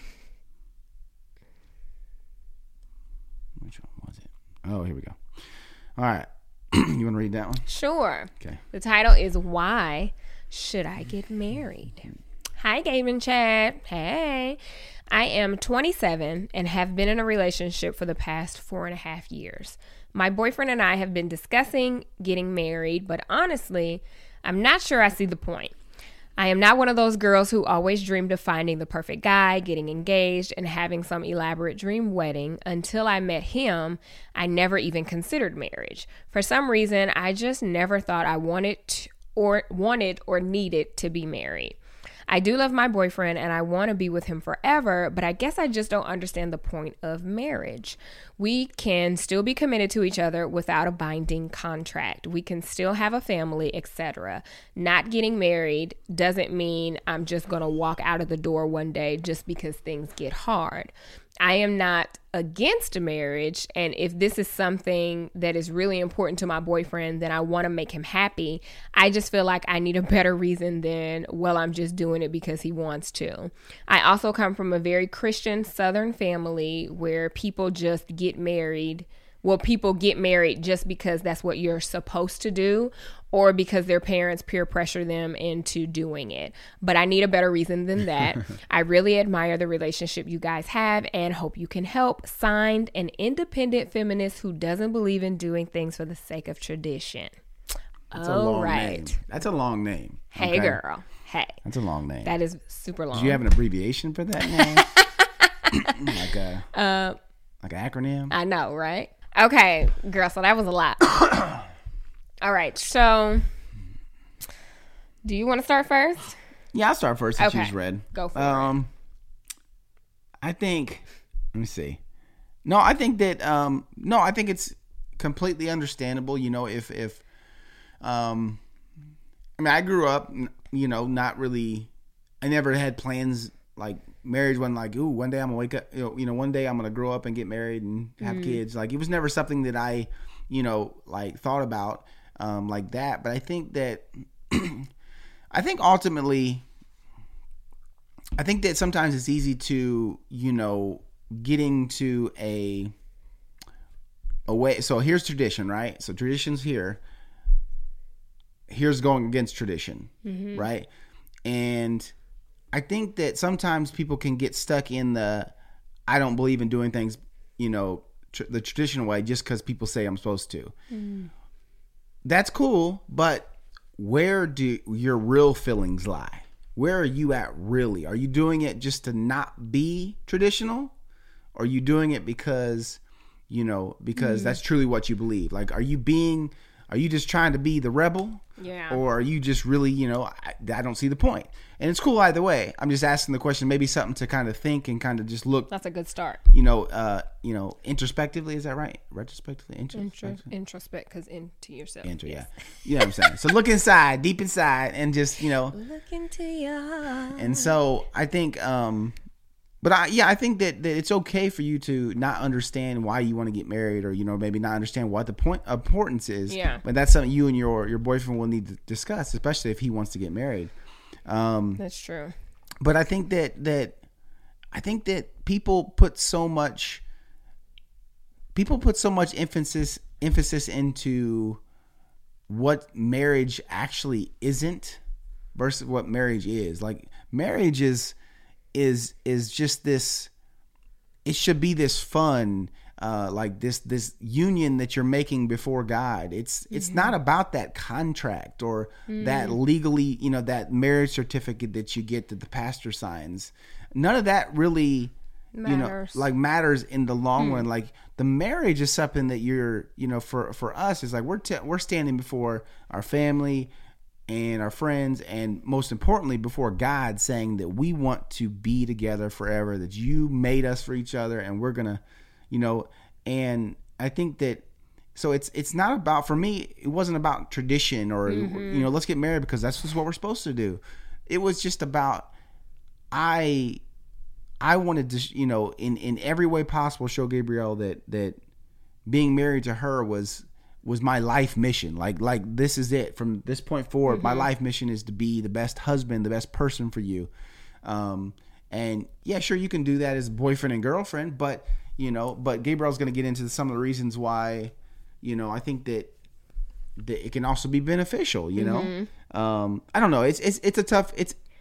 Which one was it? Oh, here we go. All right. You want to read that one? Sure. Okay. The title is Why Should I Get Married? Hi, Gavin Chad. Hey. I am 27 and have been in a relationship for the past 4.5 years. My boyfriend and I have been discussing getting married, but honestly, I'm not sure I see the point. I am not one of those girls who always dreamed of finding the perfect guy, getting engaged, and having some elaborate dream wedding. Until I met him, I never even considered marriage. For some reason, I just never thought I wanted or needed to be married. I do love my boyfriend and I want to be with him forever, but I guess I just don't understand the point of marriage. We can still be committed to each other without a binding contract. We can still have a family, etc. Not getting married doesn't mean I'm just going to walk out of the door one day just because things get hard. I am not against marriage, and if this is something that is really important to my boyfriend, then I want to make him happy. I just feel like I need a better reason than, well, I'm just doing it because he wants to. I also come from a very Christian Southern family where people just get married will people get married just because that's what you're supposed to do, or because their parents peer pressure them into doing it? But I need a better reason than that. I really admire the relationship you guys have and hope you can help. Signed, an independent feminist who doesn't believe in doing things for the sake of tradition. That's a long name. That's a long name. Hey, girl. Hey. That's a long name. That is super long. Do you have an abbreviation for that name? like an acronym? I know, right? Okay, girl, so that was a lot. All right, so do you want to start first? Yeah, I'll start first since she's read. Go for it. I think, let me see. No, I think that, I think it's completely understandable, if I mean, I grew up, not really, I never had plans, like, marriage wasn't like, ooh, one day I'm gonna wake up, one day I'm gonna grow up and get married and have kids. Like, it was never something that I, like, thought about, like that. But I think that, ultimately, I think that sometimes it's easy to, getting to a way. So here's tradition, right? So tradition's here. Here's going against tradition, right? And I think that sometimes people can get stuck in I don't believe in doing things, the traditional way just because people say I'm supposed to. That's cool, but where do your real feelings lie? Where are you at really? Are you doing it just to not be traditional? Or are you doing it because, that's truly what you believe? Like, are you just trying to be the rebel? Yeah. Or are you just really, I don't see the point. And it's cool either way. I'm just asking the question, maybe something to kind of think and kind of just look. That's a good start. Introspectively, is that right? Retrospectively? Introspect, because into yourself. Yeah. You know what I'm saying? So look inside, deep inside, and just, Look into your heart. And so I think, I think that it's okay for you to not understand why you want to get married, or maybe not understand what the importance is. Yeah. But that's something you and your boyfriend will need to discuss, especially if he wants to get married. That's true. But I think that people put so much emphasis into what marriage actually isn't versus what marriage is. Like, marriage is just this, it should be this fun, like this union that you're making before God. It's not about that contract or that legally, that marriage certificate that you get that the pastor signs. None of that really matters in the long run. Like, the marriage is something that you're, for us, is like we're standing before our family and our friends, and most importantly before God, saying that we want to be together forever, that you made us for each other, and we're gonna, and I think that, so it's not about, for me, it wasn't about tradition or let's get married because that's just what we're supposed to do. It was just about, I wanted to, in every way possible, show Gabrielle that being married to her was my life mission. Like this is it. From this point forward, my life mission is to be the best husband, the best person for you. And yeah, sure, you can do that as boyfriend and girlfriend, but Gabrielle's going to get into some of the reasons why, I think that it can also be beneficial, I don't know. It's a tough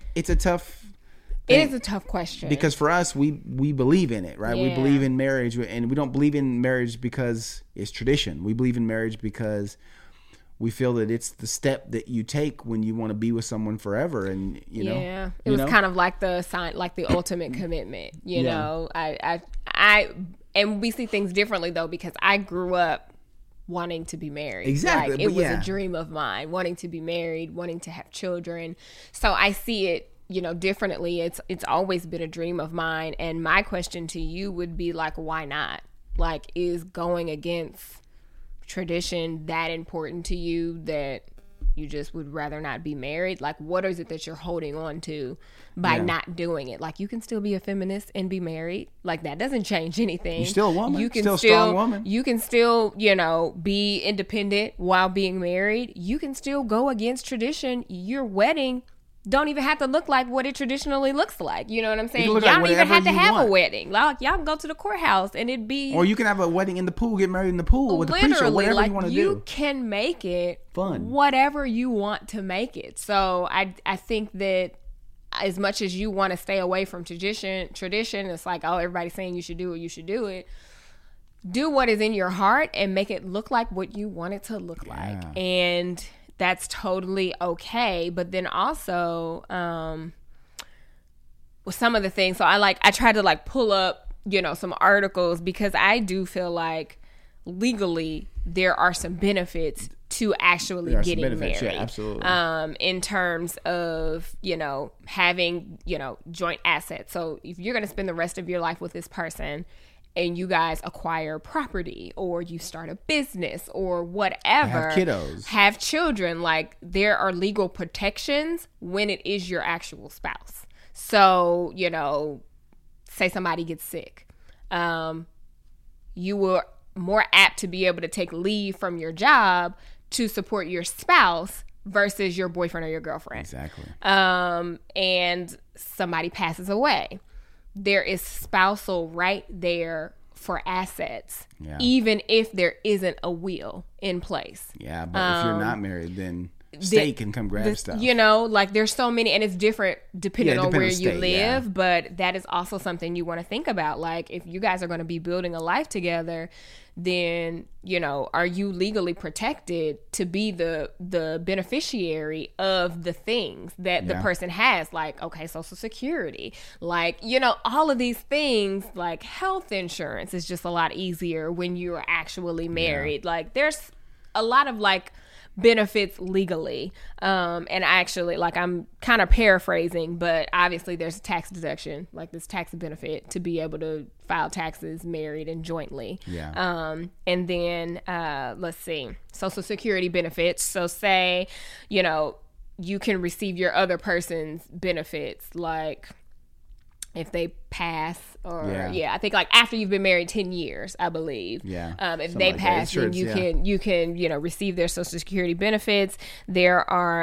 It is a tough question, because for us, we believe in it, right? Yeah. We believe in marriage, and we don't believe in marriage because it's tradition. We believe in marriage because we feel that it's the step that you take when you want to be with someone forever, and it was kind of like the sign, like the ultimate commitment. You know, I and we see things differently though, because I grew up wanting to be married. Exactly, like, it was a dream of mine, wanting to be married, wanting to have children. So I see it, differently. It's always been a dream of mine. And my question to you would be like, why not? Like, is going against tradition that important to you that you just would rather not be married? Like, what is it that you're holding on to by not doing it? Like, you can still be a feminist and be married. Like, that doesn't change anything. You're still a woman. You can still a strong woman. You can still, be independent while being married. You can still go against tradition. Your wedding don't even have to look like what it traditionally looks like. You know what I'm saying? Y'all like don't even have to have want. a wedding. Like, y'all can go to the courthouse and it'd be... Or you can have a wedding in the pool, get married in the pool with the preacher, whatever like, you want to do. You can make it fun. Whatever you want to make it. So I think that as much as you want to stay away from tradition, it's like, oh, everybody's saying you should do it, you should do it. Do what is in your heart and make it look like what you want it to look like. And that's totally okay. But then also, with some of the things, so I try to like pull up, some articles, because I do feel like legally there are some benefits to actually getting married. Yeah, absolutely. In terms of, having, joint assets. So if you're going to spend the rest of your life with this person, and you guys acquire property, or you start a business, or whatever, have kiddos, have children, like, there are legal protections when it is your actual spouse. So, say somebody gets sick, you were more apt to be able to take leave from your job to support your spouse versus your boyfriend or your girlfriend. Exactly. And somebody passes away. There is spousal right there for assets, even if there isn't a will in place. Yeah, but if you're not married, then state can come grab stuff. Like, there's so many, and it's different depending on where you live, but that is also something you want to think about. Like, if you guys are going to be building a life together, then, are you legally protected to be the beneficiary of the things that the person has? Like, okay, Social Security, like, all of these things, like health insurance is just a lot easier when you're actually married. Like, there's a lot of like benefits legally. And actually, like, I'm kind of paraphrasing, but obviously there's a tax deduction, like this tax benefit to be able to file taxes married and jointly. And then, let's see, Social Security benefits. So say, you can receive your other person's benefits, like if they pass, or I think like after you've been married 10 years, I believe. If they pass, then you can receive their Social Security benefits. There are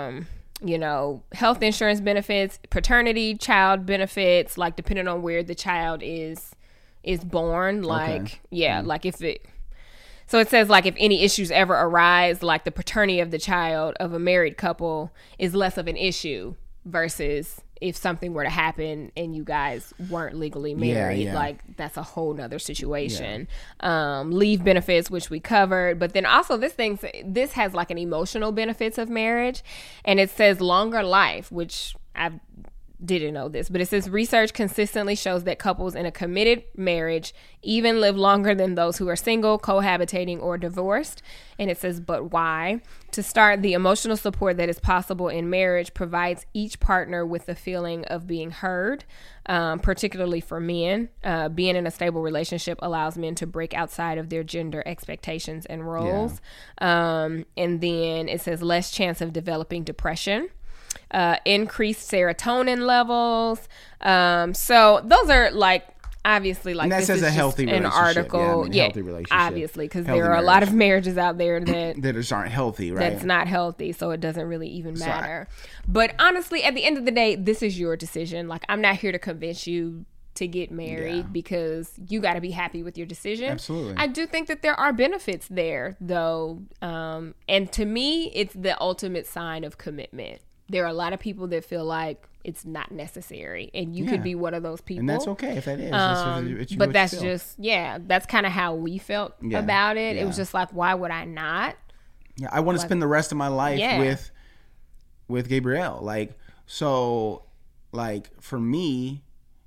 health insurance benefits, paternity, child benefits, like depending on where the child is born. Like like if it. So it says, like, if any issues ever arise, like the paternity of the child of a married couple is less of an issue versus if something were to happen and you guys weren't legally married. Like, that's a whole nother situation. Leave benefits, which we covered, but then also this has like an emotional benefits of marriage, and it says longer life, which I didn't know this, but it says research consistently shows that couples in a committed marriage even live longer than those who are single, cohabitating, or divorced. And it says, but why? To start, the emotional support that is possible in marriage provides each partner with the feeling of being heard, particularly for men. Being in a stable relationship allows men to break outside of their gender expectations and roles. And then it says less chance of developing depression. Increased serotonin levels. So those are like, obviously, like, and that this says is a healthy an article. Healthy relationship. Obviously, because there are a lot of marriages out there that just aren't healthy, right? That's not healthy, so it doesn't really even matter. But honestly, at the end of the day, this is your decision. Like, I'm not here to convince you to get married because you got to be happy with your decision. Absolutely. I do think that there are benefits there, though. And to me, it's the ultimate sign of commitment. There are a lot of people that feel like it's not necessary, and you could be one of those people. And that's okay if that is. But that's just, that's kind of how we felt about it. It was just like, why would I not? Yeah, I want to spend the rest of my life with Gabrielle. Like, so, like, for me,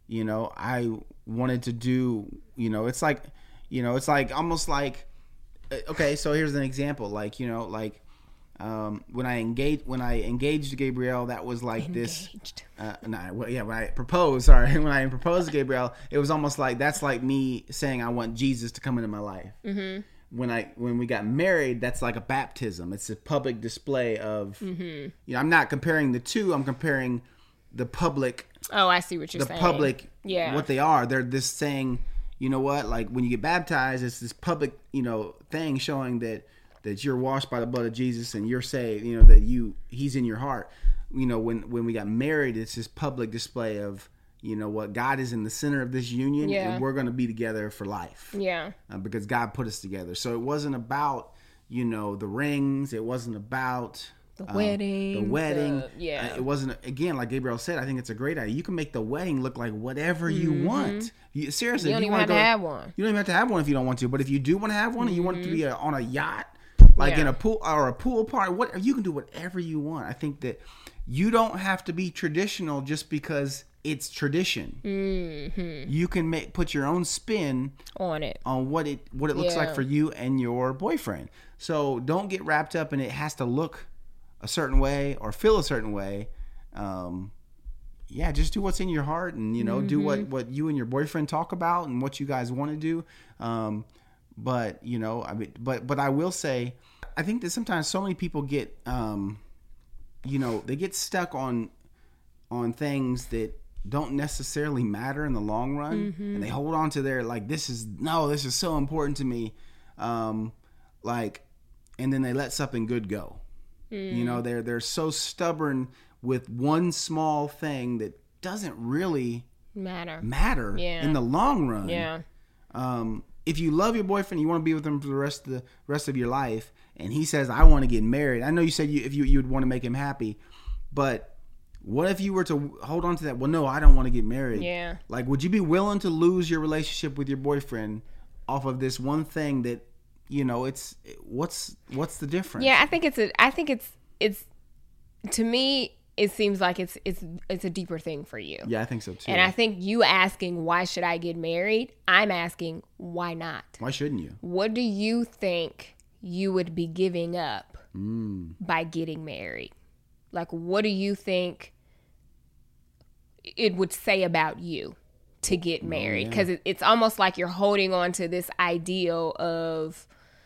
I wanted to do, it's like almost like, okay, so here's an example. Like, when I engaged Gabrielle, that was like when I proposed, when I proposed to Gabrielle, it was almost like, that's like me saying I want Jesus to come into my life. Mm-hmm. When we got married, that's like a baptism. It's a public display of, I'm not comparing the two. I'm comparing the public. Oh, I see what you're saying. The public, what they are. They're this saying, like when you get baptized, it's this public, thing showing that you're washed by the blood of Jesus and you're saved, that he's in your heart. when we got married, it's this public display of, what God is in the center of this union, and we're going to be together for life. Yeah. Because God put us together. So it wasn't about, the rings. It wasn't about the wedding. It wasn't, again, like Gabriel said, I think it's a great idea. You can make the wedding look like whatever you want. Seriously. You don't even have to have one. You don't even have to have one if you don't want to. But if you do want to have one and you want it to be on a yacht, like in a pool or a pool party, you can do whatever you want. I think that you don't have to be traditional just because it's tradition. You can put your own spin on it, on what it looks like for you and your boyfriend. So don't get wrapped up in it has to look a certain way or feel a certain way. Just do what's in your heart, and do what you and your boyfriend talk about and what you guys want to do. But I will say, I think that sometimes so many people get they get stuck on things that don't necessarily matter in the long run, and they hold on to their this is so important to me, and then they let something good go. They're so stubborn with one small thing that doesn't really matter in the long run. If you love your boyfriend, you want to be with him for the rest of your life, and he says, I want to get married. I know you said you would want to make him happy, but what if you were to hold on to that? Well, no, I don't want to get married. Yeah. Would you be willing to lose your relationship with your boyfriend off of this one thing that, it's what's the difference? Yeah, I think it's to me, it seems like it's a deeper thing for you. Yeah, I think so too. And I think you asking, why should I get married? I'm asking, why not? Why shouldn't you? What do you think you would be giving up by getting married? What do you think it would say about you to get married? Because it's almost like you're holding on to this ideal of,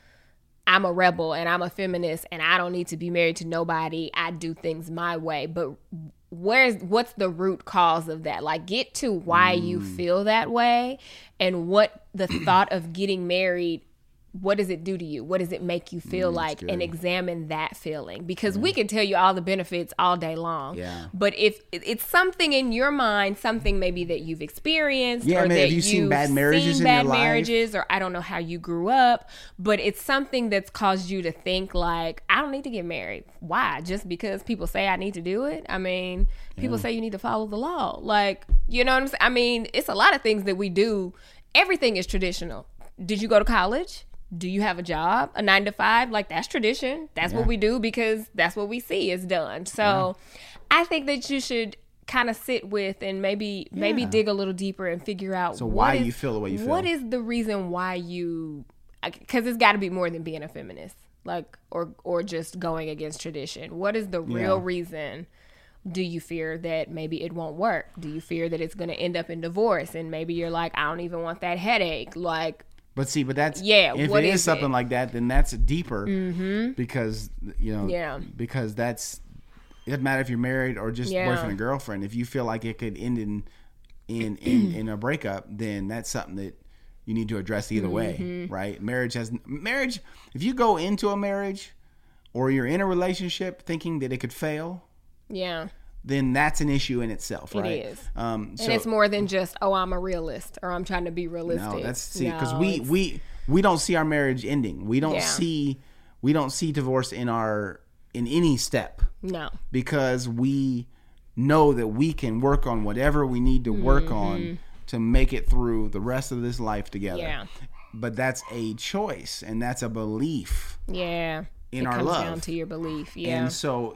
I'm a rebel and I'm a feminist and I don't need to be married to nobody. I do things my way. But what's the root cause of that? Get to why you feel that way, and what the thought of getting married, what does it do to you? What does it make you feel like? And examine that feeling, because we can tell you all the benefits all day long. Yeah. But if it's something in your mind, something maybe that you've experienced, or that you've seen bad marriages in your life, or I don't know how you grew up, but it's something that's caused you to think I don't need to get married. Why? Just because people say I need to do it? I mean, people say you need to follow the law. You know what I'm saying? I mean, it's a lot of things that we do. Everything is traditional. Did you go to college? Do you have a job, a 9 to 5? That's tradition. That's what we do because that's what we see is done. So I think that you should kind of sit with and maybe dig a little deeper and figure out why you feel the way you feel. What is the reason why because it's got to be more than being a feminist, or just going against tradition. What is the real reason? Do you fear that maybe it won't work? Do you fear that it's going to end up in divorce? And maybe you're I don't even want that headache. But that's if it is something like that, then that's deeper because because it doesn't matter if you're married or just boyfriend and girlfriend. If you feel like it could end in a breakup, then that's something that you need to address either way, right? Marriage. If you go into a marriage or you're in a relationship thinking that it could fail, then that's an issue in itself, right? It is. And it's more than just, I'm a realist or I'm trying to be realistic. No, because we don't see our marriage ending. We don't see divorce in any step. No. Because we know that we can work on whatever we need to work on to make it through the rest of this life together. Yeah. But that's a choice and that's a belief. Yeah. In our love. It comes down to your belief, yeah. And so,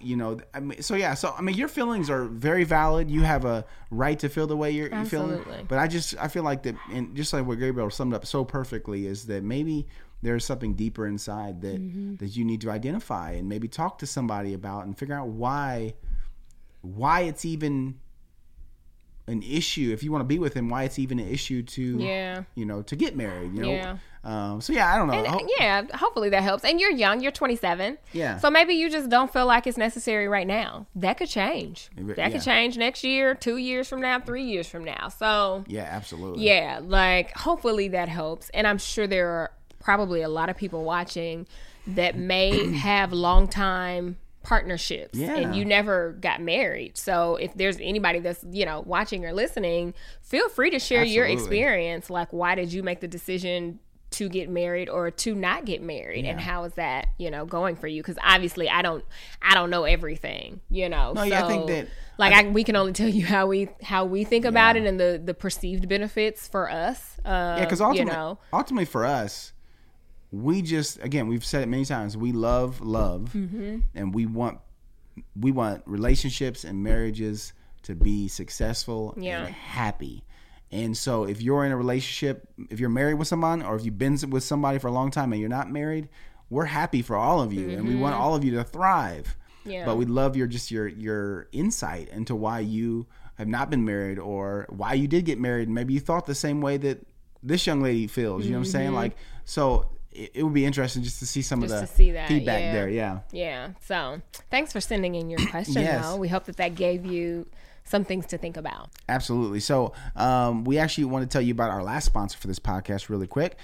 your feelings are very valid. You have a right to feel the way you're feeling. But I feel like that, and just like what Gabriel summed up so perfectly, is that maybe there's something deeper inside that you need to identify and maybe talk to somebody about and figure out why it's even an issue. If you want to be with him, why it's even an issue to get married. Yeah. I don't know. And, hopefully that helps. And you're young. You're 27. Yeah. So maybe you just don't feel like it's necessary right now. That could change. That could change next year, 2 years from now, 3 years from now. So yeah, absolutely. Yeah, hopefully that helps. And I'm sure there are probably a lot of people watching that may have long time partnerships and you never got married. So if there's anybody that's, watching or listening, feel free to share your experience. Like, why did you make the decision to get married or to not get married, and how is that, going for you? Because obviously I don't know everything, No, I think that we can only tell you how we think about it and the perceived benefits for us. Because ultimately for us, we just, again, we've said it many times, we love, and we want relationships and marriages to be successful and happy. And so if you're in a relationship, if you're married with someone, or if you've been with somebody for a long time and you're not married, we're happy for all of you, and we want all of you to thrive. Yeah. But we'd love your insight into why you have not been married, or why you did get married. Maybe you thought the same way that this young lady feels. You know what I'm saying? Like, so it would be interesting just to see some of the feedback there. Yeah. Yeah. So thanks for sending in your question, though. We hope that gave you some things to think about. Absolutely. So we actually want to tell you about our last sponsor for this podcast really quick.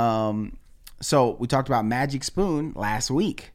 So we talked about Magic Spoon last week.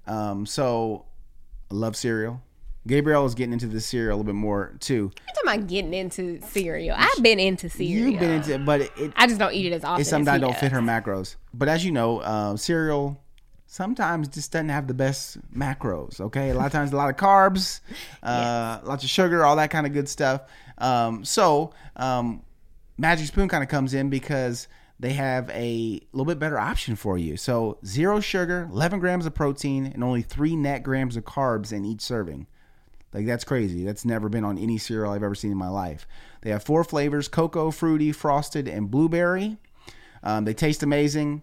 So I love cereal. Gabrielle is getting into the cereal a little bit more too. I'm talking about getting into cereal. I've been into cereal. You've been into it, but I just don't eat it as often. It sometimes don't fit her macros. But as you know, cereal sometimes just doesn't have the best macros. Okay, a lot of times a lot of carbs, lots of sugar, all that kind of good stuff. So Magic Spoon kind of comes in because they have a little bit better option for you. So 0 sugar, 11 grams of protein, and only 3 net grams of carbs in each serving. Like, that's crazy. That's never been on any cereal I've ever seen in my life. They have 4 flavors: cocoa, fruity, frosted, and blueberry. They taste amazing.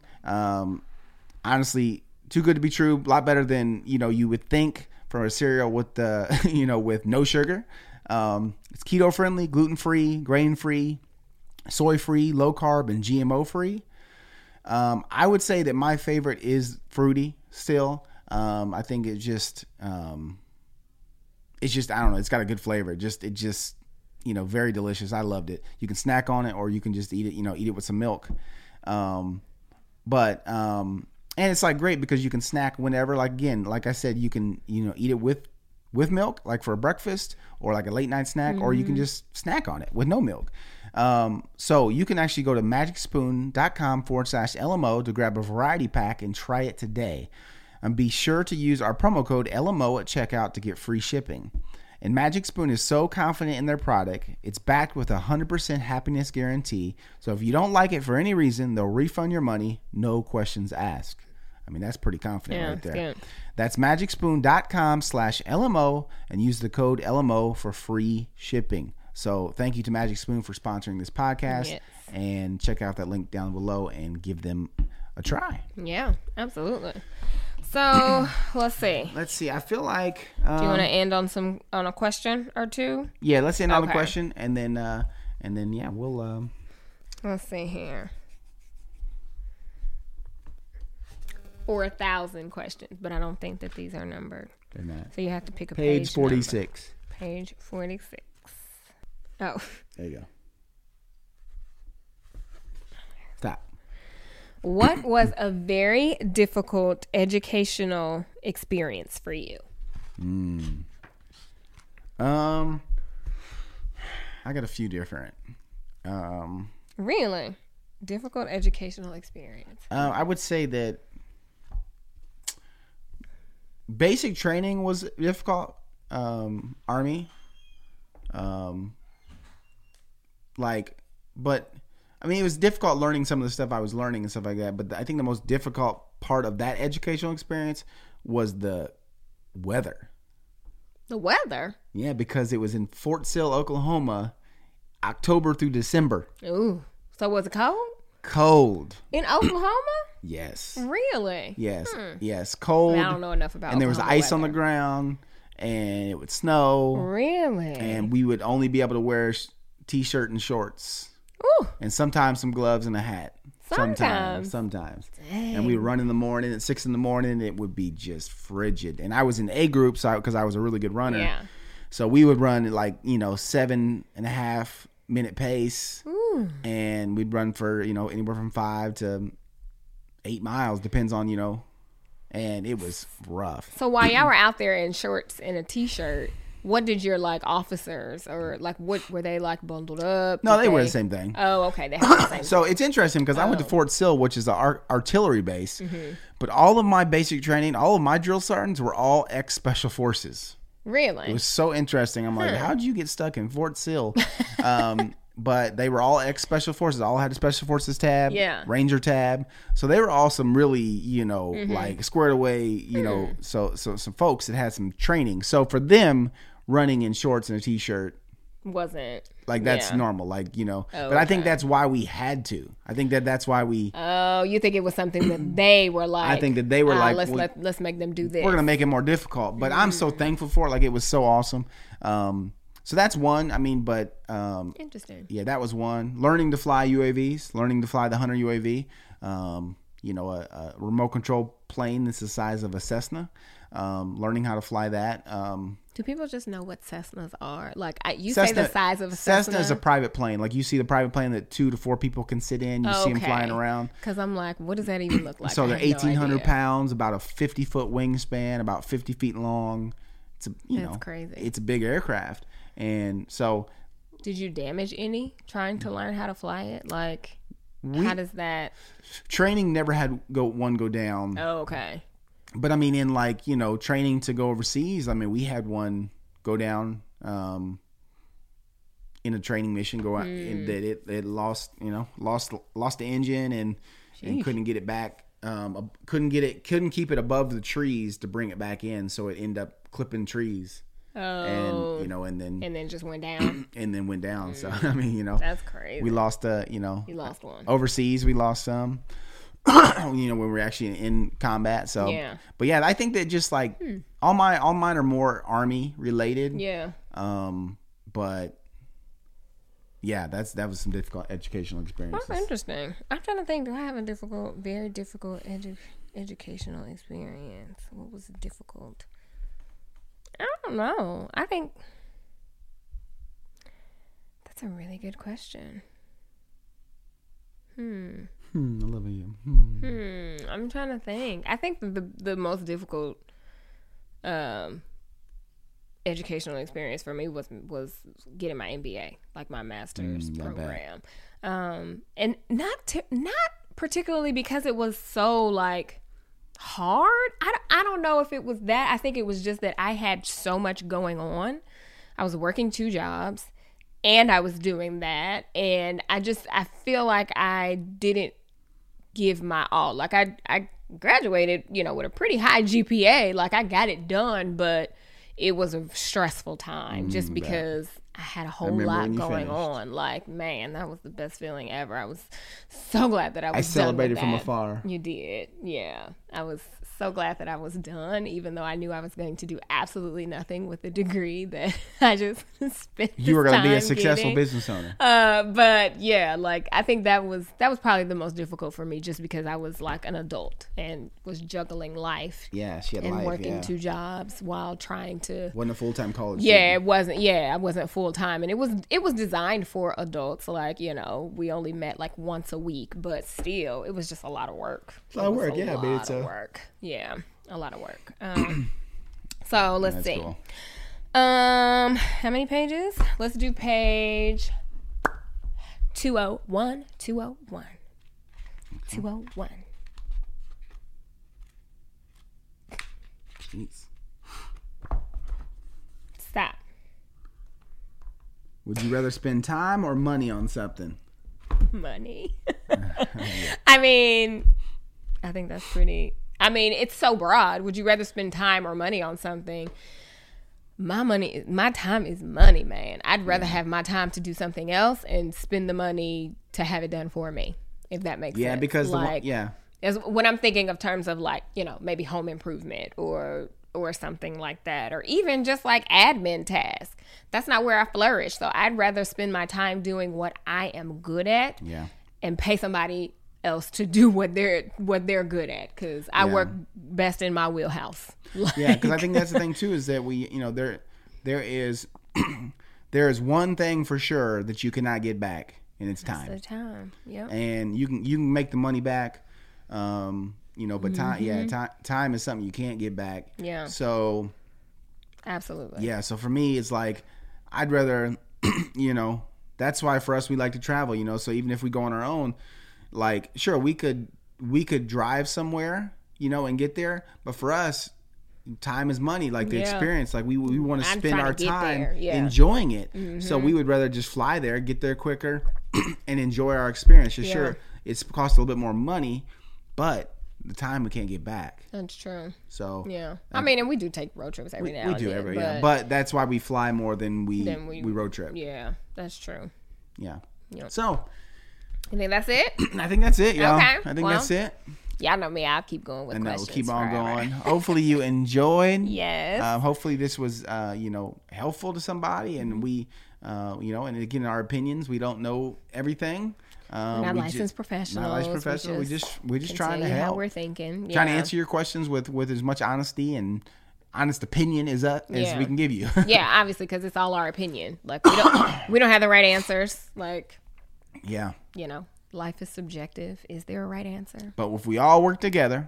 Honestly, too good to be true. A lot better than, you would think for a cereal with the, with no sugar. It's keto friendly, gluten free, grain free, soy free, low carb, and GMO free. I would say that my favorite is fruity still. I think it's just I don't know. It's got a good flavor. It just, very delicious. I loved it. You can snack on it, or you can just eat it, eat it with some milk. And it's like great because you can snack whenever, like I said, you can, eat it with milk, like for a breakfast or like a late night snack, or you can just snack on it with no milk. So you can actually go to magicspoon.com/LMO to grab a variety pack and try it today. And be sure to use our promo code LMO at checkout to get free shipping. And Magic Spoon is so confident in their product, it's backed with a 100% happiness guarantee. So if you don't like it for any reason, they'll refund your money, no questions asked. I mean, that's pretty confident right there. Good. That's magicspoon.com/LMO and use the code LMO for free shipping. So thank you to Magic Spoon for sponsoring this podcast. Yes. And check out that link down below and give them a try. Yeah, absolutely. So let's see. I feel like do you want to end on a question or two? Yeah, let's end on a question, and then we'll. Let's see here. 4,000 questions, but I don't think that these are numbered. They're not. So you have to pick a page 46. Number. Page 46. Oh. There you go. Stop. What was a very difficult educational experience for you? I got a few different. Really? Difficult educational experience. I would say that basic training was difficult. Army. But I mean, it was difficult learning some of the stuff I was learning and stuff like that. But I think the most difficult part of that educational experience was the weather. The weather? Yeah, because it was in Fort Sill, Oklahoma, October through December. Ooh. So was it cold? Cold. In Oklahoma? Yes. Really? Yes. Yes. Cold. I don't know enough about it. And there was ice on the ground, and it would snow. Really? And we would only be able to wear T-shirt and shorts. Ooh. And sometimes some gloves and a hat. Sometimes. Dang. And we would run in the morning at 6 a.m. It would be just frigid. And I was in A group, because I was a really good runner. Yeah. So we would run 7.5 minute pace. Ooh. And we'd run for, anywhere from 5 to 8 miles, depends on, and it was rough. So while y'all were out there in shorts and a t-shirt, what did your like officers or like what were they like bundled up? No, they were the same thing. Oh, okay. They had the same. So it's interesting because I went to Fort Sill, which is the artillery base, but all of my basic training, all of my drill sergeants were all ex-special forces. Really? It was so interesting. I'm like, how'd you get stuck in Fort Sill? But they were all ex-special forces. All had a special forces tab, Ranger tab. So they were all some really, like squared away, so some folks that had some training. So for them, running in shorts and a t-shirt wasn't like that's normal, like but I think that's why we had to. I think that's why we. Oh, you think it was something that they were like? I think that they were like, let's make them do this. We're gonna make it more difficult, but I'm so thankful for it. Like it was so awesome. So that's one. I mean, but interesting. Yeah, that was one. Learning to fly UAVs, learning to fly the Hunter UAV. A remote control plane that's the size of a Cessna. Learning how to fly that. Do people just know what Cessnas are? Like you say the size of a Cessna? Cessna is a private plane. Like you see the private plane that 2 to 4 people can sit in. You see them flying around. Because I'm like, what does that even look like? So they're 1,800 pounds, about a 50-foot wingspan, about 50 feet long. It's That's crazy. It's a big aircraft. And so, did you damage any trying to learn how to fly it? Like, how does that? Training never had go down. Oh, okay. But I mean, in like training to go overseas, I mean, we had one go down in a training mission. Go out and that it lost the engine and couldn't get it back. Couldn't keep it above the trees to bring it back in, so it ended up clipping trees. Oh, and then just went down. And then went down. So I mean, that's crazy. We lost you lost one overseas. We lost some. When we were actually in combat. So but yeah, I think that just like all mine are more Army related. Yeah. But yeah, that was some difficult educational experiences. That's interesting. I'm trying to think. Do I have a very difficult educational experience? What was difficult? I don't know. I think that's a really good question. I love you. I'm trying to think. I think the most difficult educational experience for me was getting my MBA, like my master's program. And not particularly because it was so like hard. I don't know if it was that. I think it was just that I had so much going on. I was working 2 jobs and I was doing that, and I feel like I didn't give my all. Like I graduated, with a pretty high GPA. Like I got it done, but it was a stressful time just because I had a whole lot going on. Like, man, that was the best feeling ever. I was so glad that I was done with that. I celebrated from afar. You did. Yeah. I was so glad that I was done, even though I knew I was going to do absolutely nothing with the degree that I just spent. You were going to be a successful business owner. But yeah, like I think that was probably the most difficult for me, just because I was like an adult and was juggling life. Yeah, she had and life, working 2 jobs while trying to. Wasn't a full-time college Yeah, student. it wasn't. Yeah, I wasn't full-time, and it was designed for adults. Like we only met like once a week, but still, it was just a lot of work. A lot of work, yeah. A lot of work. Yeah, a lot of work. So let's see. Cool. How many pages? Let's do page 201. 201. 201. Jeez. Stop. Would you rather spend time or money on something? Money. I mean, I think that's pretty. I mean, it's so broad. Would you rather spend time or money on something? My time is money, man. I'd rather have my time to do something else and spend the money to have it done for me, if that makes sense. Yeah, because as when I'm thinking of terms of like, maybe home improvement or something like that, or even just like admin tasks. That's not where I flourish. So I'd rather spend my time doing what I am good at and pay somebody else to do what they're good at, because I work best in my wheelhouse. Yeah, because I think that's the thing too, is that we, there is one thing for sure that you cannot get back, and it's time. It's the time. Yep. And you can make the money back, you know, but time is something you can't get back. Yeah. So absolutely. Yeah. So for me, it's like, I'd rather, you know, that's why for us, we like to travel, you know, so even if we go on our own, like, sure, we could drive somewhere, you know, and get there. But for us, time is money, like the experience. Like we want to spend our time enjoying it. So we would rather just fly there, get there quicker, and enjoy our experience. Sure, it's cost a little bit more money, but the time we can't get back. That's true. So I mean, and we do take road trips every now and then. We do but that's why we fly more than we road trip. Yeah, that's true. Yeah. So I think that's it. I think that's it, y'all. Okay. I think that's it. Y'all know me. I'll keep going with questions. We'll keep on going. Hopefully you enjoyed. Yes. Hopefully this was, you know, helpful to somebody. And we, you know, and again, our opinions, we don't know everything. We're not licensed professionals. We're just trying to help. How we're thinking. Trying to answer your questions with as much honesty and honest opinion as we can give you. Yeah, obviously, because it's all our opinion. Like we don't have the right answers. Like, yeah, you know. Life is subjective. Is there a right answer? But if we all work together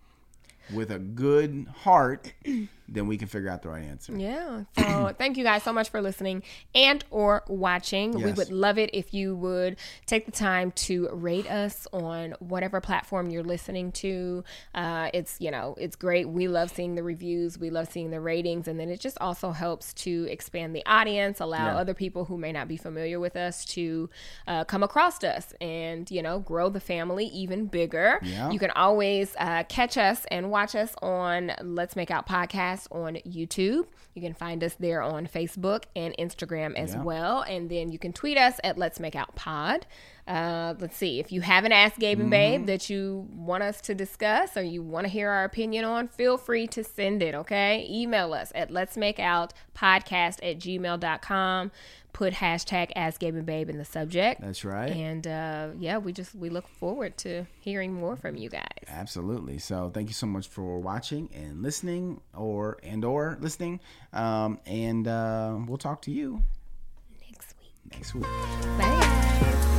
with a good heart, then we can figure out the right answer. Yeah. So thank you guys so much for listening and or watching. Yes. We would love it if you would take the time to rate us on whatever platform you're listening to. It's, you know, it's great. We love seeing the reviews. We love seeing the ratings. And then it just also helps to expand the audience, allow other people who may not be familiar with us to come across us and, you know, grow the family even bigger. Yeah. You can always catch us and watch us on Let's Make Out Podcast on YouTube. You can find us there on Facebook and Instagram as well. And then you can tweet us at Let's Make Out Pod. Let's see. If you have an Ask Gabe and Babe that you want us to discuss or you want to hear our opinion on, feel free to send it, okay? Email us at letsmakeoutpodcast@gmail.com. Put hashtag Ask Gabe and Babe in the subject. That's right. And we look forward to hearing more from you guys. Absolutely. So thank you so much for watching and listening or listening. And we'll talk to you next week. Bye.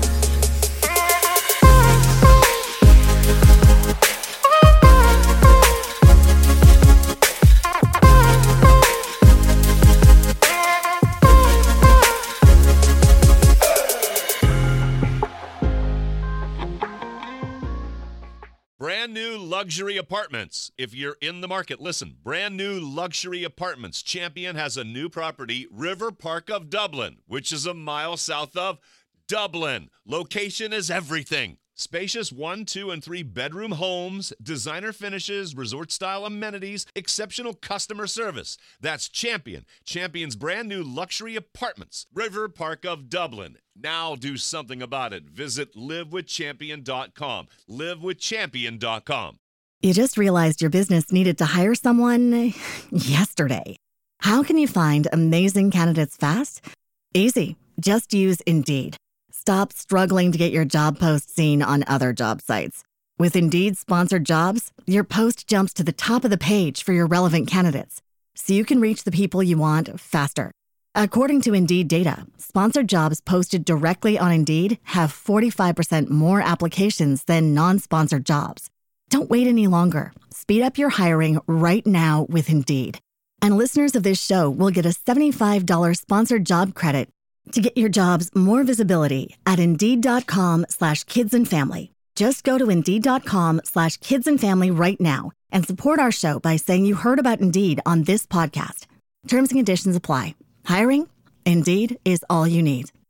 Brand new luxury apartments. If you're in the market, listen. Brand new luxury apartments. Champion has a new property, River Park of Dublin, which is a mile south of Dublin. Location is everything. Spacious 1, 2, and 3 bedroom homes, designer finishes, resort-style amenities, exceptional customer service. That's Champion. Champion's brand new luxury apartments, River Park of Dublin. Now do something about it. Visit livewithchampion.com. Livewithchampion.com. You just realized your business needed to hire someone yesterday. How can you find amazing candidates fast? Easy. Just use Indeed. Stop struggling to get your job post seen on other job sites. With Indeed sponsored jobs, your post jumps to the top of the page for your relevant candidates, so you can reach the people you want faster. According to Indeed data, sponsored jobs posted directly on Indeed have 45% more applications than non-sponsored jobs. Don't wait any longer. Speed up your hiring right now with Indeed. And listeners of this show will get a $75 sponsored job credit to get your jobs more visibility at Indeed.com/kidsandfamily. Just go to Indeed.com/kidsandfamily right now and support our show by saying you heard about Indeed on this podcast. Terms and conditions apply. Hiring? Indeed is all you need.